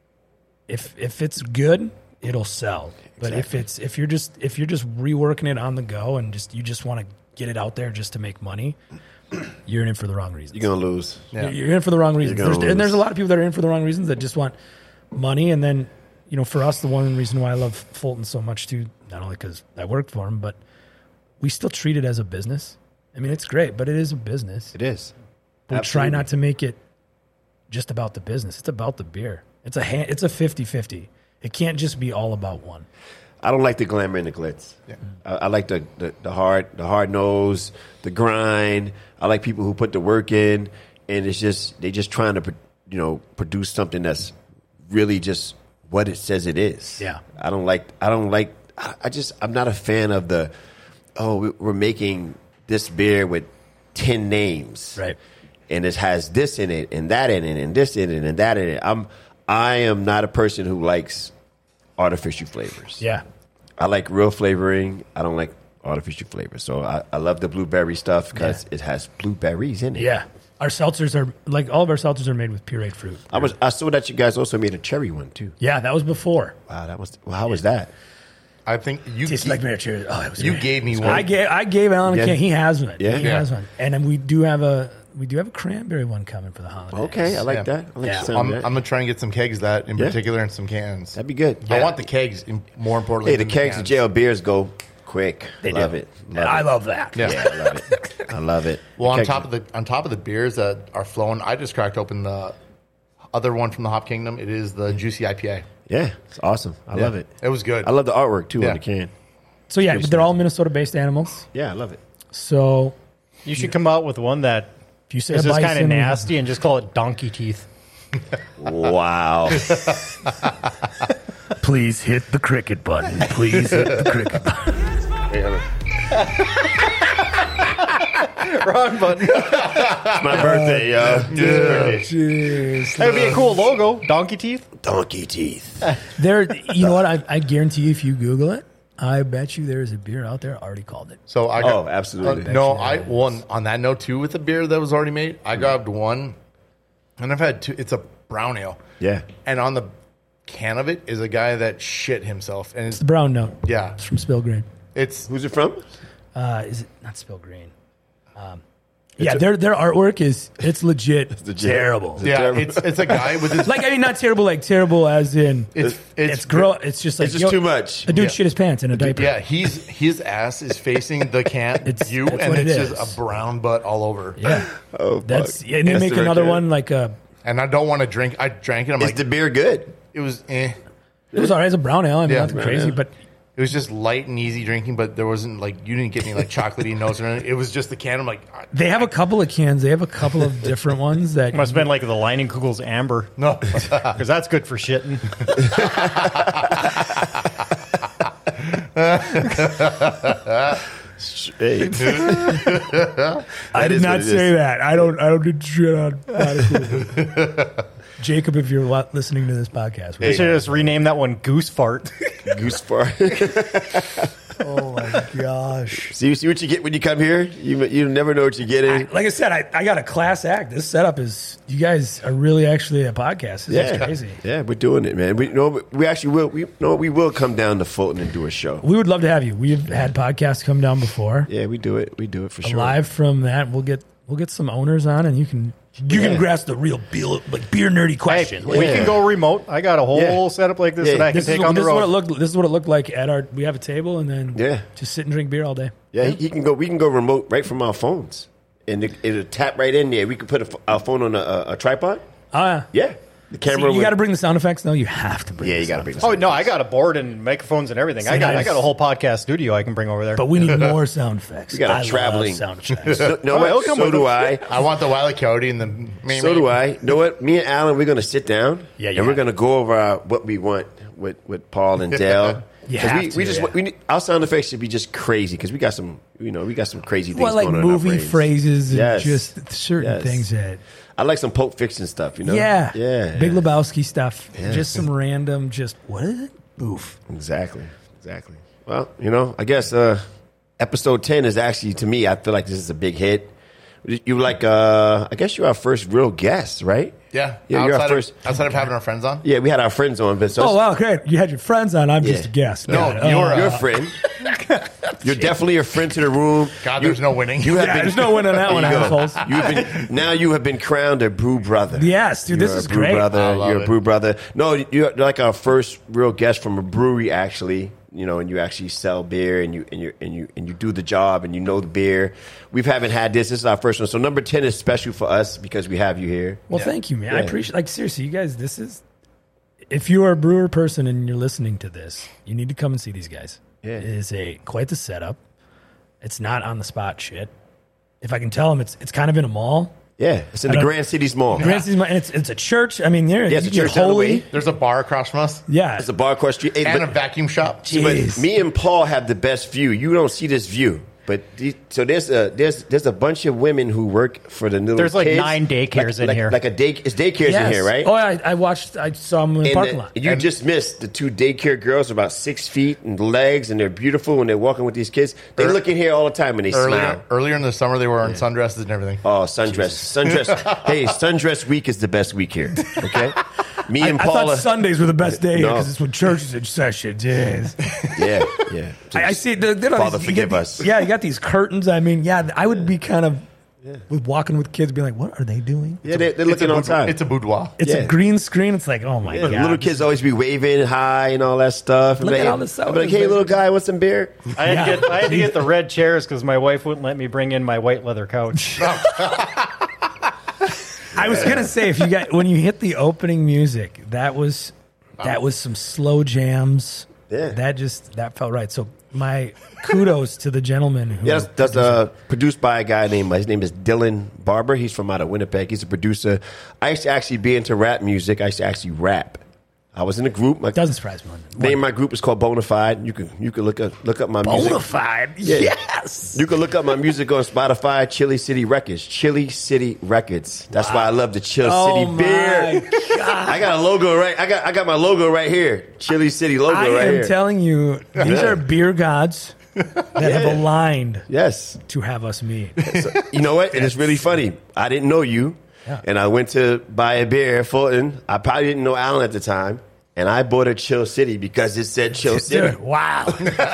If if it's good, it'll sell. But if it's if you're just if you're just reworking it on the go and just you just want to get it out there just to make money, you're in for the wrong reasons. You're gonna lose. Yeah. You're in for the wrong reasons. gonna There's, lose. and there's a lot of people that are in for the wrong reasons that just want money. And then, you know, for us, the one reason why I love Fulton so much too, not only because I worked for him, but we still treat it as a business. I mean, it's great, but it is a business. It is. We try not to make it just about the business. It's about the beer. It's a hand, it's a fifty-fifty. It can't just be all about one. I don't like the glamour and the glitz. Yeah. I, I like the, the, the hard the hard nose, the grind. I like people who put the work in, and it's just they just trying to you know produce something that's really just what it says it is. Yeah. I don't like I don't like I, I just I'm not a fan of the oh we- we're making this beer with ten names. Right. And it has this in it and that in it and this in it and that in it. I'm I am not a person who likes artificial flavors. Yeah. I like real flavoring. I don't like artificial flavors. So I, I love the blueberry stuff because Yeah. it has blueberries in it. Yeah. Our seltzers are, like, all of our seltzers are made with pureed fruit. I was I saw that you guys also made a cherry one too. Yeah, that was before. Wow, that was well, how was that? I think you Tastes like Mary Cherry. Oh, it was you great. gave me one. I gave I gave Alan Yeah. a can. He has one. Yeah? He Yeah. has one. And then we do have a we do have a cranberry one coming for the holidays. Okay, I like Yeah. that. I like Yeah. the sound I'm, of I'm that. gonna try and get some kegs of that in Yeah. particular and some cans. That'd be good. I want the kegs in- more importantly. Hey, the than kegs of cans. J L beers go quick. They love do. it. And I it. love that. Yeah. Yeah, I love it. I love it. Well, on Kegs- top of the on top of the beers that are flowing, I just cracked open the other one from the Hop Kingdom. It is the Juicy I P A. yeah, it's awesome. I Yeah. love it. It was good. I love the artwork too Yeah. on the can. So yeah, they're all Minnesota-based animals. Yeah, I love it. So You should come out with one that if you say is a just bison, kind of nasty and just call it donkey teeth. Wow. please hit the cricket button. Please hit the cricket button. Wrong button. It's my birthday, yo. Jeez. That would be a cool logo. Donkey teeth. Donkey teeth. There, you know what? I, I guarantee you, if you Google it, I bet you there is a beer out there already called it. So I got, Oh, absolutely. uh, no, I one on that note too with the beer that was already made. I grabbed one, and I've had two. It's a brown ale, Yeah. and on the can of it is a guy that shit himself, and it's, The brown note. yeah, It's from Spill Green. it's Who's it from? Uh, is it not Spill Green? Um, yeah, their their artwork is it's legit legit. terrible. Is it yeah, terrible? it's it's a guy with his Like I mean, not terrible, like terrible as in it's it's, it's, gross. It's just like It's just yo, too much. A dude Yeah. shit his pants in a diaper. Yeah, he's his ass is facing the can, It's- you, that's and what it it's is. just a brown butt all over. yeah. Oh, fuck. That's yeah, and they That's make the another record. one like a. And I don't want to drink. I drank it. I'm Is like, the beer good? it was, eh. It was alright as a brown ale. I mean, Yeah. nothing crazy, Yeah. but It was just light and easy drinking, but there wasn't like you didn't get any like chocolatey notes or anything. It was just the can. I'm like, I- they have a couple of cans. They have a couple of different ones that Must have been like the Lining Kugel's Amber. no. Because that's good for shitting. Hey. I That did is not what it say is. that. I don't. I don't do shit on. Jacob, if you're wa- listening to this podcast, They should just rename that one Goose Fart. Goose fart. oh my gosh! See, see what you get when you come here? You you never know what you're getting. Like I said, I, I got a class act. This setup is. You guys are really actually a podcast. This is crazy. Yeah, we're doing it, man. We you know we actually will. We you know we will come down to Fulton and do a show. We would love to have you. We've had podcasts come down before. Yeah, we do it. We do it for sure. Live from that, we'll get we'll get some owners on, and you can you Yeah. can grasp the real beer, like beer nerdy question. Hey, we Yeah. can go remote. I got a whole Yeah. setup like this Yeah. that I can This is, take on this the is what it road. looked. This is what it looked like at our. We have a table, and then Yeah. just sit and drink beer all day. Yeah, he, he can go. We can go remote right from our phones, and it, it'll tap right in there. We can put a, our phone on a, a, a tripod. Oh yeah. Yeah, the See, camera. you would- got to bring the sound effects. No, you have to bring. Yeah, the you got to sound bring. effects. The Oh no, I got a board and microphones and everything. I got I got a whole podcast studio I can bring over there. But we need more sound effects. We got a I love traveling- sound effects. So, no, right, what? I'll come so with do him. I. I want the Wile E. Coyote and the. So do I. You know what? Me and Alan, we're going to sit down. Yeah, you and we're have going to go over our, what we want with, with Paul and Dale. You 'Cause have we, to, we just yeah. we need, our sound effects should be just crazy because we got some you know we got some crazy things Well, like going on in our movie brains. phrases and Yes. just certain Yes. things that. I like some Pulp Fiction stuff. You know. Yeah. Yeah. Big yeah. Lebowski stuff. Yeah. Just some random. Just what is it? Oof. Exactly. Exactly. Well, you know, I guess uh, episode ten is actually to me. I feel like this is a big hit. You like, uh, I guess you're our first real guest, right? Yeah, Yeah, you're our outside, first. of, outside of having our friends on. Yeah, we had our friends on, but so Oh wow, great! You had your friends on. I'm just Yeah. a guest. No, Got it. you're Oh, a- you're a friend. You're definitely a friend to the room. God, You- there's no winning. You have yeah, been, there's no win on that There one, you go. assholes. You've been now. You have been crowned a brew brother. Yes, dude, You're this a is brew great. Brother. I love You're a it. brew brother. No, you're like our first real guest from a brewery, actually. You know, and you actually sell beer, and you and you and you and you do the job, and you know the beer. We haven't had this. This is our first one. So number ten is special for us because we have you here. Well, thank you, man. I Yeah. appreciate. Like seriously, you guys. This is. If you are a brewer person and you're listening to this, you need to come and see these guys. Yeah. It is a quite the setup. It's not on the spot shit. If I can tell them, it's it's kind of in a mall. Yeah, it's in I the don't- Grand Cities Mall. Grand Cities Mall, and it's it's a church. I mean, there Yeah, it's you a get church down the holy. way. There's a bar across from us Yeah, It's a bar across the street. Hey, and but- a vacuum shop. Jeez. But me and Paul have the best view. You don't see this view. But the, so there's a there's there's a bunch of women who work for the little There's like kids. nine daycares like, in like, here. Like a day, it's daycares Yes. in here, right? Oh, I, I watched. I saw them in the And parking the- lot. you And- just missed the two daycare girls, are about six feet and legs, and they're beautiful when they're walking with these kids. They Ear- look in here all the time and they Earlier, smile. earlier in the summer, they were wearing sundresses and everything. Oh, sundress, sundress. Hey, sundress week is the best week here. Okay, me I, and I Paula. thought Sundays were the best day No. because it's when church is in session. Jeez. Yeah, yeah. I, I see. They're, they're Father, these, you get forgive these- us. Yeah, you got these curtains. I mean, yeah, I would be kind of with walking with kids, being like, "What are they doing?" Yeah, they, they're It's a, looking all the boudoir. time. It's a boudoir. It's Yeah. a green screen. It's like, oh my Yeah, god, little kids always be waving high and all that stuff. Look I'm at like, all the I'm sodas, like, hey, baby. little guy, want some beer? I had, Yeah. to get, I had to get the red chairs because my wife wouldn't let me bring in my white leather couch. I was gonna say if you got when you hit the opening music, that was that was some slow jams. Yeah. That just that felt right. So my kudos to the gentleman who Yeah, that's, that's uh, produced by a guy named, his name is Dylan Barber. He's from out of Winnipeg. He's a producer. I used to actually be into rap music. I used to actually rap. I was in a group. My doesn't surprise me. name of my group is called Bonafide. You can you can look up look up my music. Bonafide. Yeah. Yes. You can look up my music on Spotify, Chili City Records. Chili City Records. That's why I love the Chill Oh City my beer. God. I got a logo right. I got I got my logo right here. Chili City logo I right am here. telling you, these Yeah. are beer gods that have aligned Yes. to have us meet. You know what? And it's really funny. I didn't know you, Yeah. and I went to buy a beer in Fulton. I probably didn't know Alan at the time, and I bought a Chill City because it said Chill City. Dude, wow.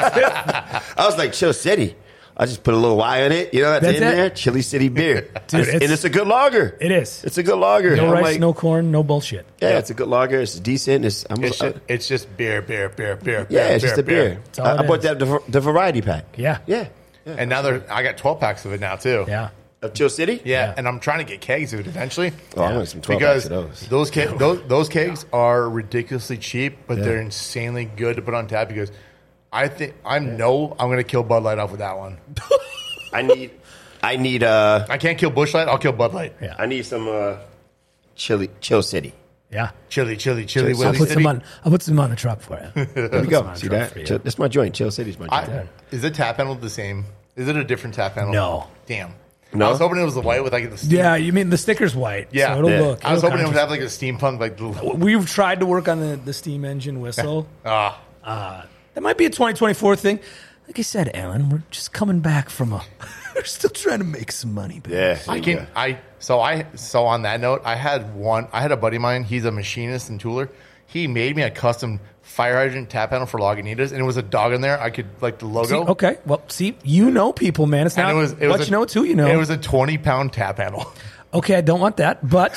I was like, Chill City. I just put a little Y on it. You know, that's, That's in it. there. Chili City beer. Dude, It's- it's- and it's a good lager. It is. It's a good lager. No I'm rice, like, no corn, no bullshit. Yeah, it's a good lager. It's decent. It's, I'm, It's I- just, it's just beer, beer, beer, beer. yeah, beer, it's just a beer. all I, it I bought is. that the, the variety pack. Yeah. Yeah. And now they're, I got twelve packs of it now too. Yeah. Of Chill City? Yeah, Yeah. and I'm trying to get kegs of it eventually. Oh, I want some twelve packs because of those. those ke- those those kegs are ridiculously cheap, but Yeah. they're insanely good to put on tap. Because I think I know I'm going to kill Bud Light off with that one. I need, I need, uh, I can't kill Busch Light. I'll kill Bud Light. Yeah. I need some uh, chili, Chill City. Yeah. Chili, chili, chili. Chili I'll Willy put City. some on. I'll put some on the truck for you. There we go. See that? Chill, that's my joint. Chill City's my joint. I, is the tap handle the same? Is it a different tap handle? No. Damn. No? I was hoping it was the white with like the steam. Yeah, you mean the sticker's white? Yeah. so it'll Yeah. look. I was it'll hoping it would conscious. have like a steampunk like. the- We've tried to work on the, the steam engine whistle. Ah, Uh, that might be a twenty twenty-four thing. Like I said, Alan, we're just coming back from a. We're still trying to make some money. Baby. Yeah. I can I so I so on that note, I had one. I had a buddy of mine. He's a machinist and tooler. He made me a custom fire hydrant tap handle for Lagunitas, and it was a dog in there. I could like the See, logo. okay, well, see, you know people, man. It's And not it was, it what was you a, know. It's who you know. It was a twenty pound tap handle. Okay, I don't want that, but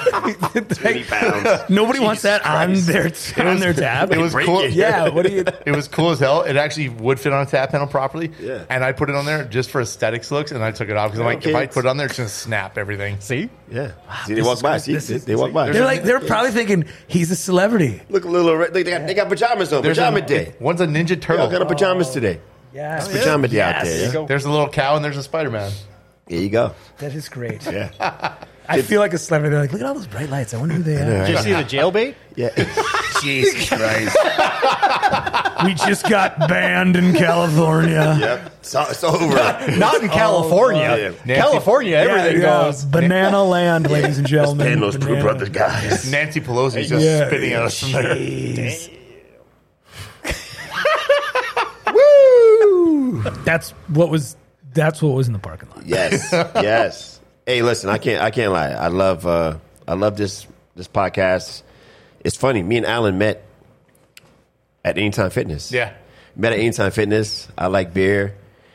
twenty pounds. nobody wants that on their on their tab. It was break cool. it. Yeah, what do you? It was cool as hell. It actually would fit on a tap handle properly. Yeah. And I put it on there just for aesthetics looks, and I took it off because I'm like, Okay. if I put it on there, it's gonna snap everything. See? Yeah. See, they this walk is by. good. See, This they, is- they walk by. They're like they're probably thinking he's a celebrity. Look a little. They, they got, they got pajamas on. There's Pajama a, day. One's a Ninja Y'all Turtle. got a pajamas today. Yeah, It's pajama day out Yes. there. Yeah? Go. There's a little cow and there's a Spider Man. There you go. That is great. Yeah. I feel like a celebrity. They're like, look at all those bright lights. I wonder who they are. Did you see the jailbait? Yeah. Jesus Christ. We just got banned in California. Yep. It's, all- it's over. Not in California. yeah. California, everything Yeah, yeah. goes. Banana land, ladies and gentlemen. Paying those Brew Banana. Brothers guys. Nancy Pelosi's just Yeah. spitting at us from there. Jeez. Woo! That's what was. That's what was in the parking lot. Yes. Yes. Hey, listen, I can't I can't lie. I love uh, I love this this podcast. It's funny. Me and Alan met at Anytime Fitness. Yeah. Met at Anytime Fitness. I like beer.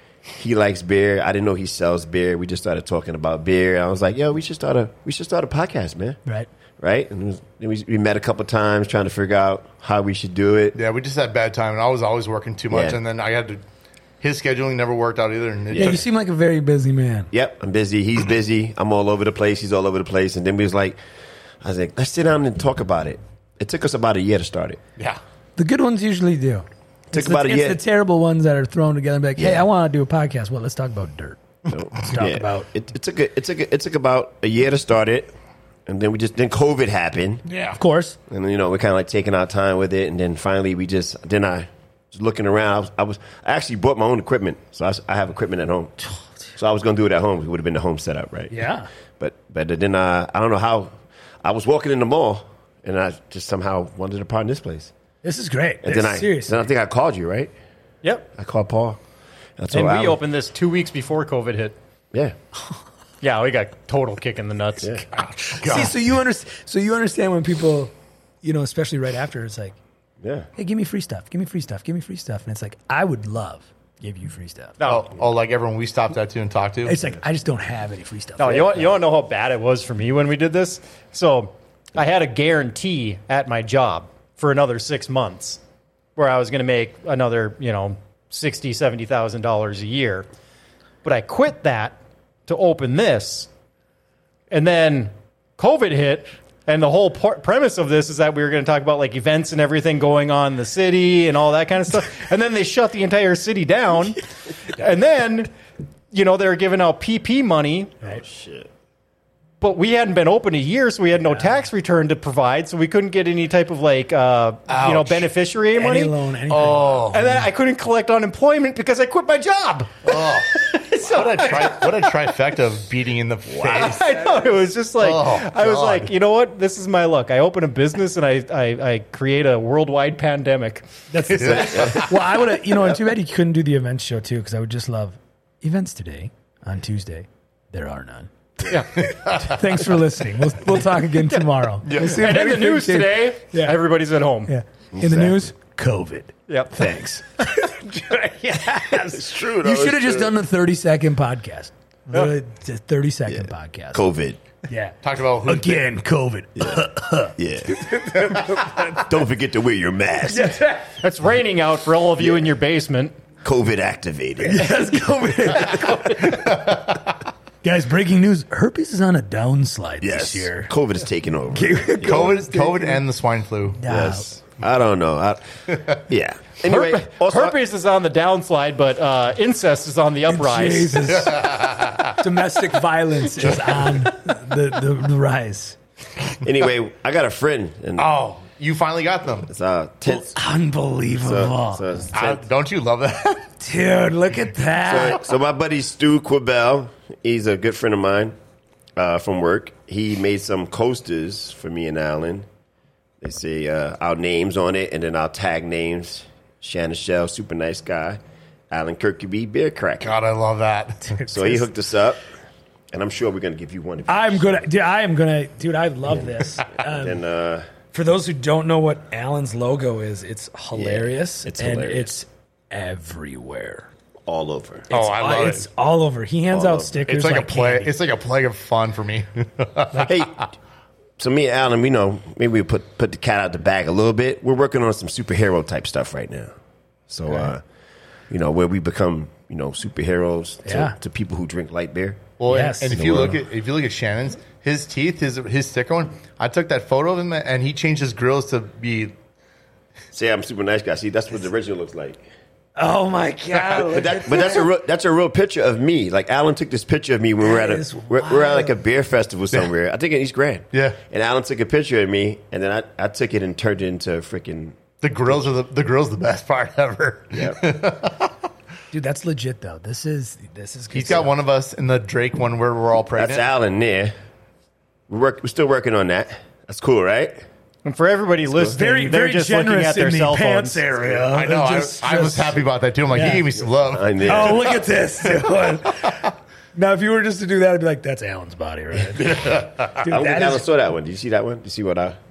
He likes beer. I didn't know he sells beer. We just started talking about beer. I was like, yo, we should start a we should start a podcast, man. Right. Right? And it was, and we, we met a couple times trying to figure out how we should do it. Yeah, we just had bad time, and I was always working too much, Yeah. and then I had to. His scheduling never worked out either. And it Yeah, took, you seem like a very busy man. Yep, I'm busy. He's busy. I'm all over the place. He's all over the place. And then we was like, I was like, let's sit down and talk about it. It took us about a year to start it. yeah. The good ones usually do. Took It's, about the, a it's year. the terrible ones that are thrown together and be like, hey, Yeah. I want to do a podcast. Well, let's talk about dirt. So, talk about- it. It took a, it took a, it took about a year to start it, and then we just then COVID happened, Yeah. Of course. and then, you know we're kind of like taking our time with it, and then finally we just then I was looking around. I was I, was, I actually bought my own equipment, so I, was- I have equipment at home. So I was going to do it at home. It would have been the home setup, right? Yeah. But but then I I don't know how I was walking in the mall, and I just somehow wanted to partner this place, This is great. and This then is I serious. then I think I called you, right? Yep. I called Paul. That's And all we Alan- opened this two weeks before COVID hit. Yeah. Yeah, we got total kick in the nuts. Yeah. See, so you understand. So you understand when people, you know, especially right after, it's like, Yeah. hey, give me free stuff. Give me free stuff. Give me free stuff. And it's like, I would love give you free stuff. No, Oh, oh, like everyone we stopped at to and talked to. It's like I just don't have any free stuff. no, you want, you want to know how bad it was for me when we did this? So I had a guarantee at my job for another six months where I was going to make another, you know, sixty thousand dollars, seventy thousand dollars a year. But I quit that to open this. And then COVID hit. And the whole par- premise of this is that we were going to talk about like events and everything going on in the city and all that kind of stuff. And then they shut the entire city down. And then, you know, they were giving out P P money. Oh shit. But we hadn't been open a year, so we had no tax return to provide, so we couldn't get any type of like, uh, you know, Ouch. beneficiary money. Any loan, anything. oh, And then I couldn't collect unemployment because I quit my job. oh. what, a tri- what a trifecta of beating in the face. I know, it was just like, Oh, I was God. like, you know what? This is my luck. I open a business and I, I, I create a worldwide pandemic. That's well, I would have, you know, and too bad you couldn't do the events show too, because I would just love events today on Tuesday. There are none. Yeah. Thanks for listening. We'll, we'll talk again tomorrow. We'll see if And in the anything news changes. today, Yeah. everybody's at home. Yeah. In the news, COVID. Yep. Thanks. Yes. It's true. You should have just done the thirty second podcast. The the thirty second podcast. COVID. Yeah. Talked about who's Again, COVID. Yeah. Don't forget to wear your mask. It's raining out for all of you in your basement. COVID activated. Yes, COVID. Guys, breaking news. Herpes is on a downslide Yes. this year. COVID is taking over. COVID, COVID and the swine flu. Yes. I don't know. I, yeah. Anyway, Herp- also, herpes is on the downslide, but uh, incest is on the uprise. Jesus. Domestic violence is on the, the, the rise. anyway, I got a friend, and Oh, you finally got them. it's uh, tenth. Unbelievable. So, so, it's I- tenth. don't you love that? Dude, look at that. So, so my buddy Stu Quibell, he's a good friend of mine uh, from work. He made some coasters for me and Alan. They say uh, our names on it, and then I'll tag names. Shannon Shell, super nice guy. Alan Kirkby, beer cracker. God, I love that. So he hooked us up, and I'm sure we're going to give you one. Of I'm gonna, dude. I am gonna, dude. I love this. Um, and uh, for those who don't know what Alan's logo is, it's hilarious. Yeah, it's and hilarious. it's everywhere. all over. Oh, I love it's it. all over. He hands All out over. stickers. It's like, like a play. candy. It's like a plague of fun for me. Hey, so me and Alan, we know maybe we put put the cat out the bag a little bit. We're working on some superhero type stuff right now. So, uh, you know, where we become, you know, superheroes to, Yeah. to people who drink light beer. Well, Yes. and, and if you look at if you look at Shannon's, his teeth, his his sticker one, I took that photo of him and he changed his grills to be. Say I'm super nice guy. See, that's what the original looks like. Oh my god! But that, but that's a real, that's a real picture of me. Like Alan took this picture of me when we were at That a is we're, we're at like a wild. beer festival somewhere. I think in East Grand. Yeah. And Alan took a picture of me, and then I, I took it and turned it into a freaking. The grills are the the grills the best part ever. Yeah. Dude, that's legit though. This is this is. Good He's got stuff. one of us in the Drake one where we're all pregnant. That's Alan there. We work. We're still working on that. That's cool, right? And for everybody listening, very they're very just looking generous at their in the cell pants phones. area. I know. Just- I, I was just- happy about that too. I'm like, Yeah. he gave me some love. I know. Oh, look at this, dude. Now, if you were just to do that, I'd be like, that's Alan's body, right? Dude, I don't think that Alan is, saw that one. Did you see that one? Did you see what I?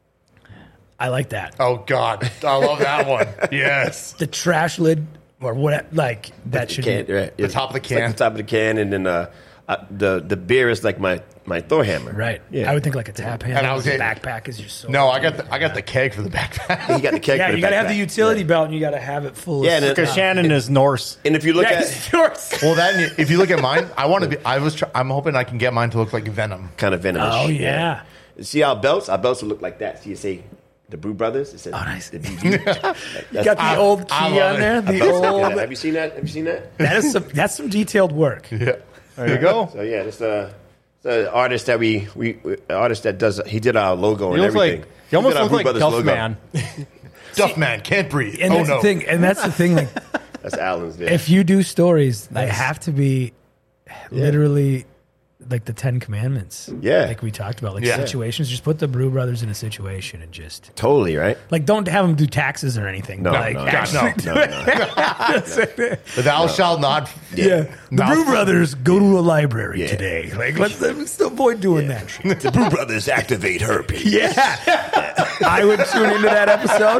I like that. Oh God, I love that one. Yes, The trash lid or what? Like that should Can, be. right. The It's- top of the it's like can. the top of the can, and then uh, uh, the the beer is like my my Thor hammer. Right. Yeah. I would think like a tap handle. And I was a getting- backpack is your soul. no, I got the I got the keg for the backpack. You got the keg. Yeah, for the you got to have the backpack. utility Yeah. belt, and you got to have it full. Yeah, of and Because stuff. Shannon is Norse. And if you look Yeah, at it's yours. Well, then if you look at mine, I want to be. I was. Try, I'm hoping I can get mine to look like Venom. kind of venomous. Oh, yeah. See our belts? Our belts will look like that. See, you say the Brew Brothers. It says Oh, nice. The B B. Like, You that's- got the I- old key I love on it. there. our The belts look like old. that. Have you seen that? Have you seen that? That is some. That's some detailed work. Yeah. There you go. So yeah, it's a, it's a artist that we we we- artist that does. He did our logo You and look everything. like He you almost did our look Brew like Brothers Duff logo. Man. Duff man can't breathe. And oh that's no. the thing. And that's the thing. Like, That's Alan's. There. if you do stories, they have to be literally like the Ten Commandments. Yeah. Like we talked about, like Yeah. situations. Just put the Brew Brothers in a situation and just Totally right. like don't have them do taxes or anything. No, like, no, God, no. actually No, do no. it. Thou shalt not. Yeah, the Mouth- Brew Brothers go to a library Yeah. today. Like let's, let's avoid doing that shit. The Brew Brothers activate herpes. Yeah, I would tune into that episode.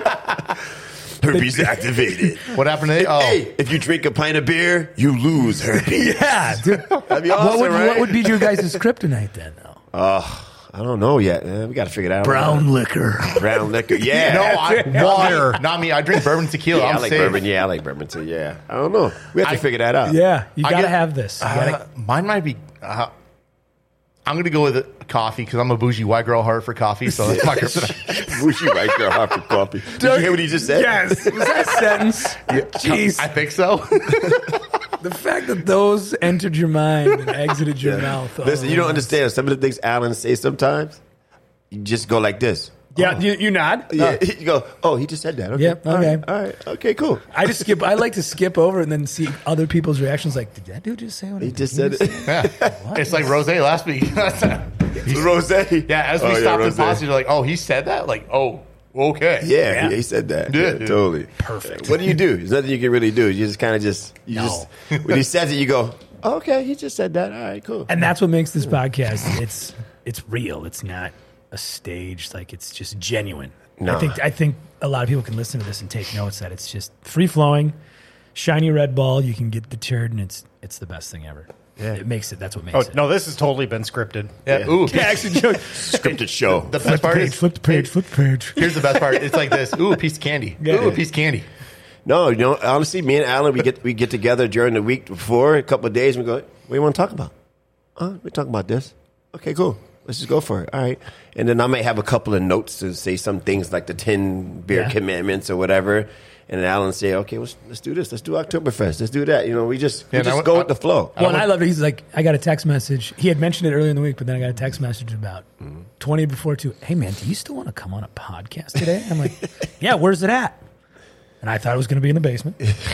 Herpes activated. What happened to oh Hey, if you drink a pint of beer, you lose herpes. Yeah, dude. That'd be what awesome, would right? what would be your guys' kryptonite then? Though Uh, I don't know yet, man. We got to figure it out. brown liquor. brown liquor. Yeah. no I, water not me. I drink bourbon tequila. Yeah, I'm I like safe. bourbon. Yeah, I like bourbon too. Yeah. I don't know. We have to I- figure that out. Yeah, you I gotta get- have this. You gotta, Uh, mine might be. Uh, I'm gonna go with coffee because I'm a bougie white girl hard for coffee. So that's my kryptonite. Who's white girl hot for coffee? Did you hear what he just said? yes, was that sentence? Jeez, I think so. the fact that those entered your mind and exited your mouth. Listen, oh, you don't understand. Some of the things Alan says sometimes, you just go like this. Yeah, you, you nod. Yeah, you go, oh, he just said that. Okay. Yep, All okay. right, all right. Okay, cool. I just skip. I like to skip over and then see other people's reactions. Like, did that dude just say what He did just he said it. Yeah. It's like Rose last week. Rose. Yeah, Yeah, as we oh, stopped yeah, and paused, you're like, oh, he said that? Like, oh, okay. Yeah, Yeah. yeah, he said that. Yeah, Yeah, dude. totally. Perfect. What do you do? There's nothing you can really do. You just kind of just, you No. just, when he says it, you go, oh, okay, he just said that. All right, cool. And that's what makes this podcast. It's it's real. It's not a stage. Like it's just genuine. No. I think I think a lot of people can listen to this and take notes that it's just free flowing, shiny red ball. You can get deterred, and it's it's the best thing ever. Yeah. It makes it. That's what makes Oh it. no, this has totally been scripted. Yeah. Yeah. Ooh, Yeah, actually, Joe, Scripted show. the best part page, is flip the page, flip the page. here's the best part. It's like this. Ooh, a piece of candy. Yeah. Ooh, a piece of candy. No, you know, honestly, me and Alan, we get we get together during the week before, a couple of days, and we go, what do you want to talk about? Uh, we're talking about this. Okay, cool. Let's just go for it. All right. And then I might have a couple of notes to say some things like the ten beer Yeah. commandments or whatever. And then Alan say, okay, let's, let's do this. Let's do Oktoberfest. Let's do that. You know, we just, we Yeah, and I just went- go I- with the flow. Well, and I love it. He's like, I got a text message. He had mentioned it earlier in the week, but then I got a text message about twenty before two. Hey, man, do you still want to come on a podcast today? I'm like, yeah, where's it at? And I thought it was going to be in the basement.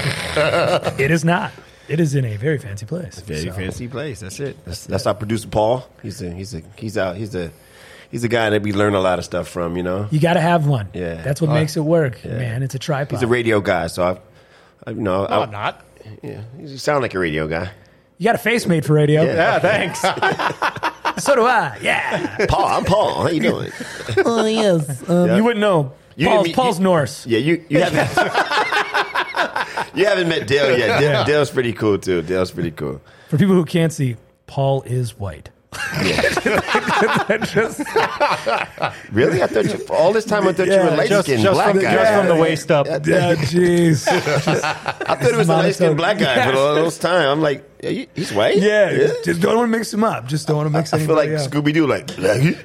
It is not. It is in a very fancy place. Very So, fancy place. That's it. That's, that's our producer, Paul. He's a, he's a, he's out. He's a, he's a guy that we learn a lot of stuff from, you know? You got to have one. Yeah. That's what Uh, makes it work, man. It's a tripod. He's a radio guy. So I, I you know, No, I, I'm not. yeah, you sound like a radio guy. you got a face made for radio. Yeah. Yeah, thanks. So do I. Yeah. Paul, I'm Paul. How you doing? Oh, yes. Um, Yeah. You wouldn't know. You Paul's, didn't meet- Paul's you- Norse. Yeah, you you haven't you haven't met Dale yet. Dale, Dale's pretty cool too. Dale's pretty cool. For people who can't see, Paul is white. Just- Really? I thought you, all this time I thought you Yeah, were light just, skinned just, black from, guy. just from the waist up. yeah, jeez. I thought it was a light skinned black guy for all those time. I'm like, yeah, he- he's white. Yeah, just don't want to mix them up. Just don't want to mix I feel like anybody up. Scooby Doo, like.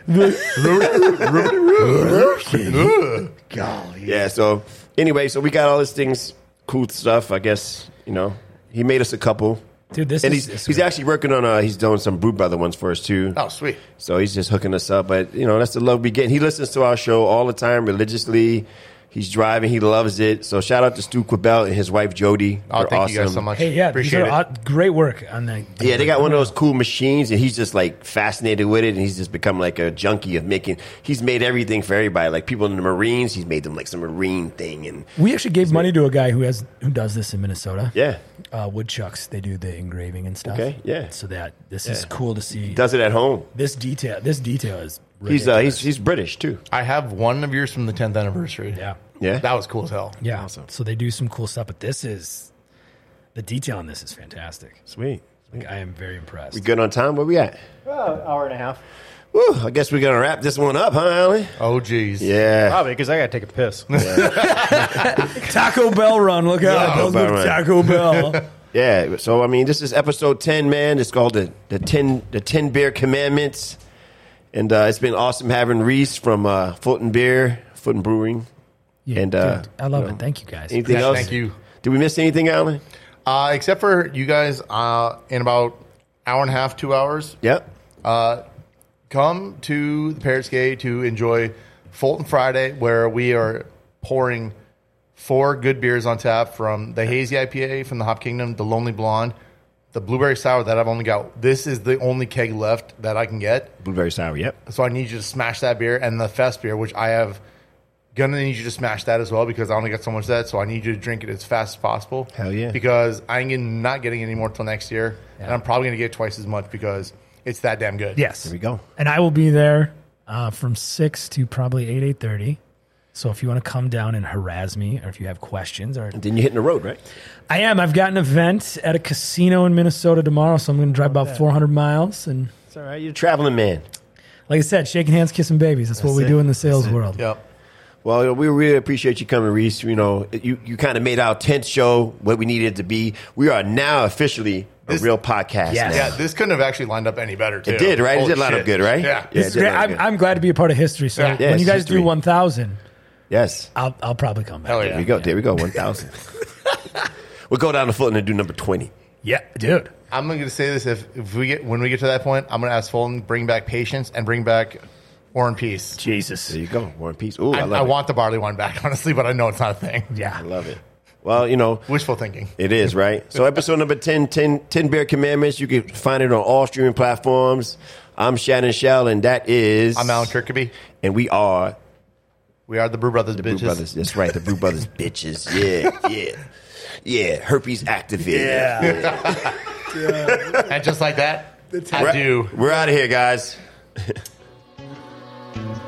Yeah. So anyway, so we got all these things, cool stuff. I guess you know he made us a couple. Dude, this and is he's this he's is- actually working on uh he's doing some Brew Brother ones for us too. Oh, sweet. So he's just hooking us up. But you know that's the love we get. He listens to our show all the time religiously. He's driving. He loves it. So shout out to Stu Quibell and his wife Jody. Oh, They're thank awesome. you guys so much. Hey, yeah, Appreciate these are it. aw- great work on that. Yeah, they got one of those cool machines, and he's just like fascinated with it, and he's just become like a junkie of making. He's made everything for everybody. Like people in the Marines, he's made them like some marine thing, and We actually gave money to a guy who has who does this in Minnesota. yeah, Uh, woodchucks, they do the engraving and stuff. Okay, yeah. So that this is cool to see. does it at home. This detail, this detail is He's uh, ridiculous. he's he's British too. I have one of yours from the tenth anniversary. yeah, Yeah, That was cool as hell. yeah. So they do some cool stuff, but this is the detail on this is fantastic. sweet. Like, I am very impressed. We good on time? Where we at? Uh, hour and a half. Woo, I guess we're gonna wrap this one up, huh, Alan? Oh, geez. Yeah. Probably because I got to take a piss. Taco Bell run, look out! Taco Those Bell look run. Taco Bell. Yeah, so I mean, this is episode ten, man. It's called the the ten the ten beer commandments, and uh, it's been awesome having Reese from uh, Fulton Beer, Fulton Brewing. Yeah, And, uh, dude, I love you know, it. Thank you guys. Anything Yeah, else? thank you. Did we miss anything, Alan? Uh, except for you guys, uh, in about hour and a half, two hours, Yep. uh, come to the Parrots Gate to enjoy Fulton Friday, where we are pouring four good beers on tap from the Hazy I P A from the Hop Kingdom, the Lonely Blonde, the Blueberry Sour that I've only got. This is the only keg left that I can get. Blueberry sour. Yep. So I need you to smash that beer, and the Fest beer, which I have gonna need you to smash that as well because I only got so much of that. So I need you to drink it as fast as possible. Hell yeah. Because I ain't getting, not getting any more till next year, and I'm probably gonna get twice as much because it's that damn good. Yes. There we go. And I will be there uh, from six to probably eight eight thirty. So if you want to come down and harass me, or if you have questions, or Then you're hitting the road, right? I am. I've got an event at a casino in Minnesota tomorrow, so I'm going to drive about four hundred miles. And It's all right. You're a traveling man. like I said, shaking hands, kissing babies. That's, what we it. do in the sales world. Yep. Well, you know, we really appreciate you coming, Reese. You know, you, you kind of made our tenth show what we needed it to be. We are now officially a This- real podcast. Yes. now. Yeah, this couldn't have actually lined up any better, too. It did, right? Holy it did line up shit. good, right? Yeah. Yeah, This it is did great. line up I'm, good. I'm glad to be a part of history. So Yeah. when Yeah, you it's guys history. do one thousand, Yes. I'll, I'll probably come back. Hell yeah. There we go. There we go. one thousand. We'll go down to Fulton and do number twenty. Yeah, dude. I'm going to say this: if, if we get when we get to that point, I'm going to ask Fulton bring back patience and bring back War and Peace. Jesus. There you go. War and Peace. Ooh, I, I, love I it. want the barley wine back, honestly, but I know it's not a thing. Yeah. I love it. Well, you know, Wishful thinking. it is, right? So episode number ten, ten, ten Bear Commandments. You can find it on all streaming platforms. I'm Shannon Shell, and that is... I'm Alan Kirkby. And we are We are the Brew Brothers, the bitches. Brew Brothers. That's right, the Brew Brothers bitches. Yeah, yeah. Yeah, herpes activated. Yeah. And just like that, I We're, do. we're out of here, guys.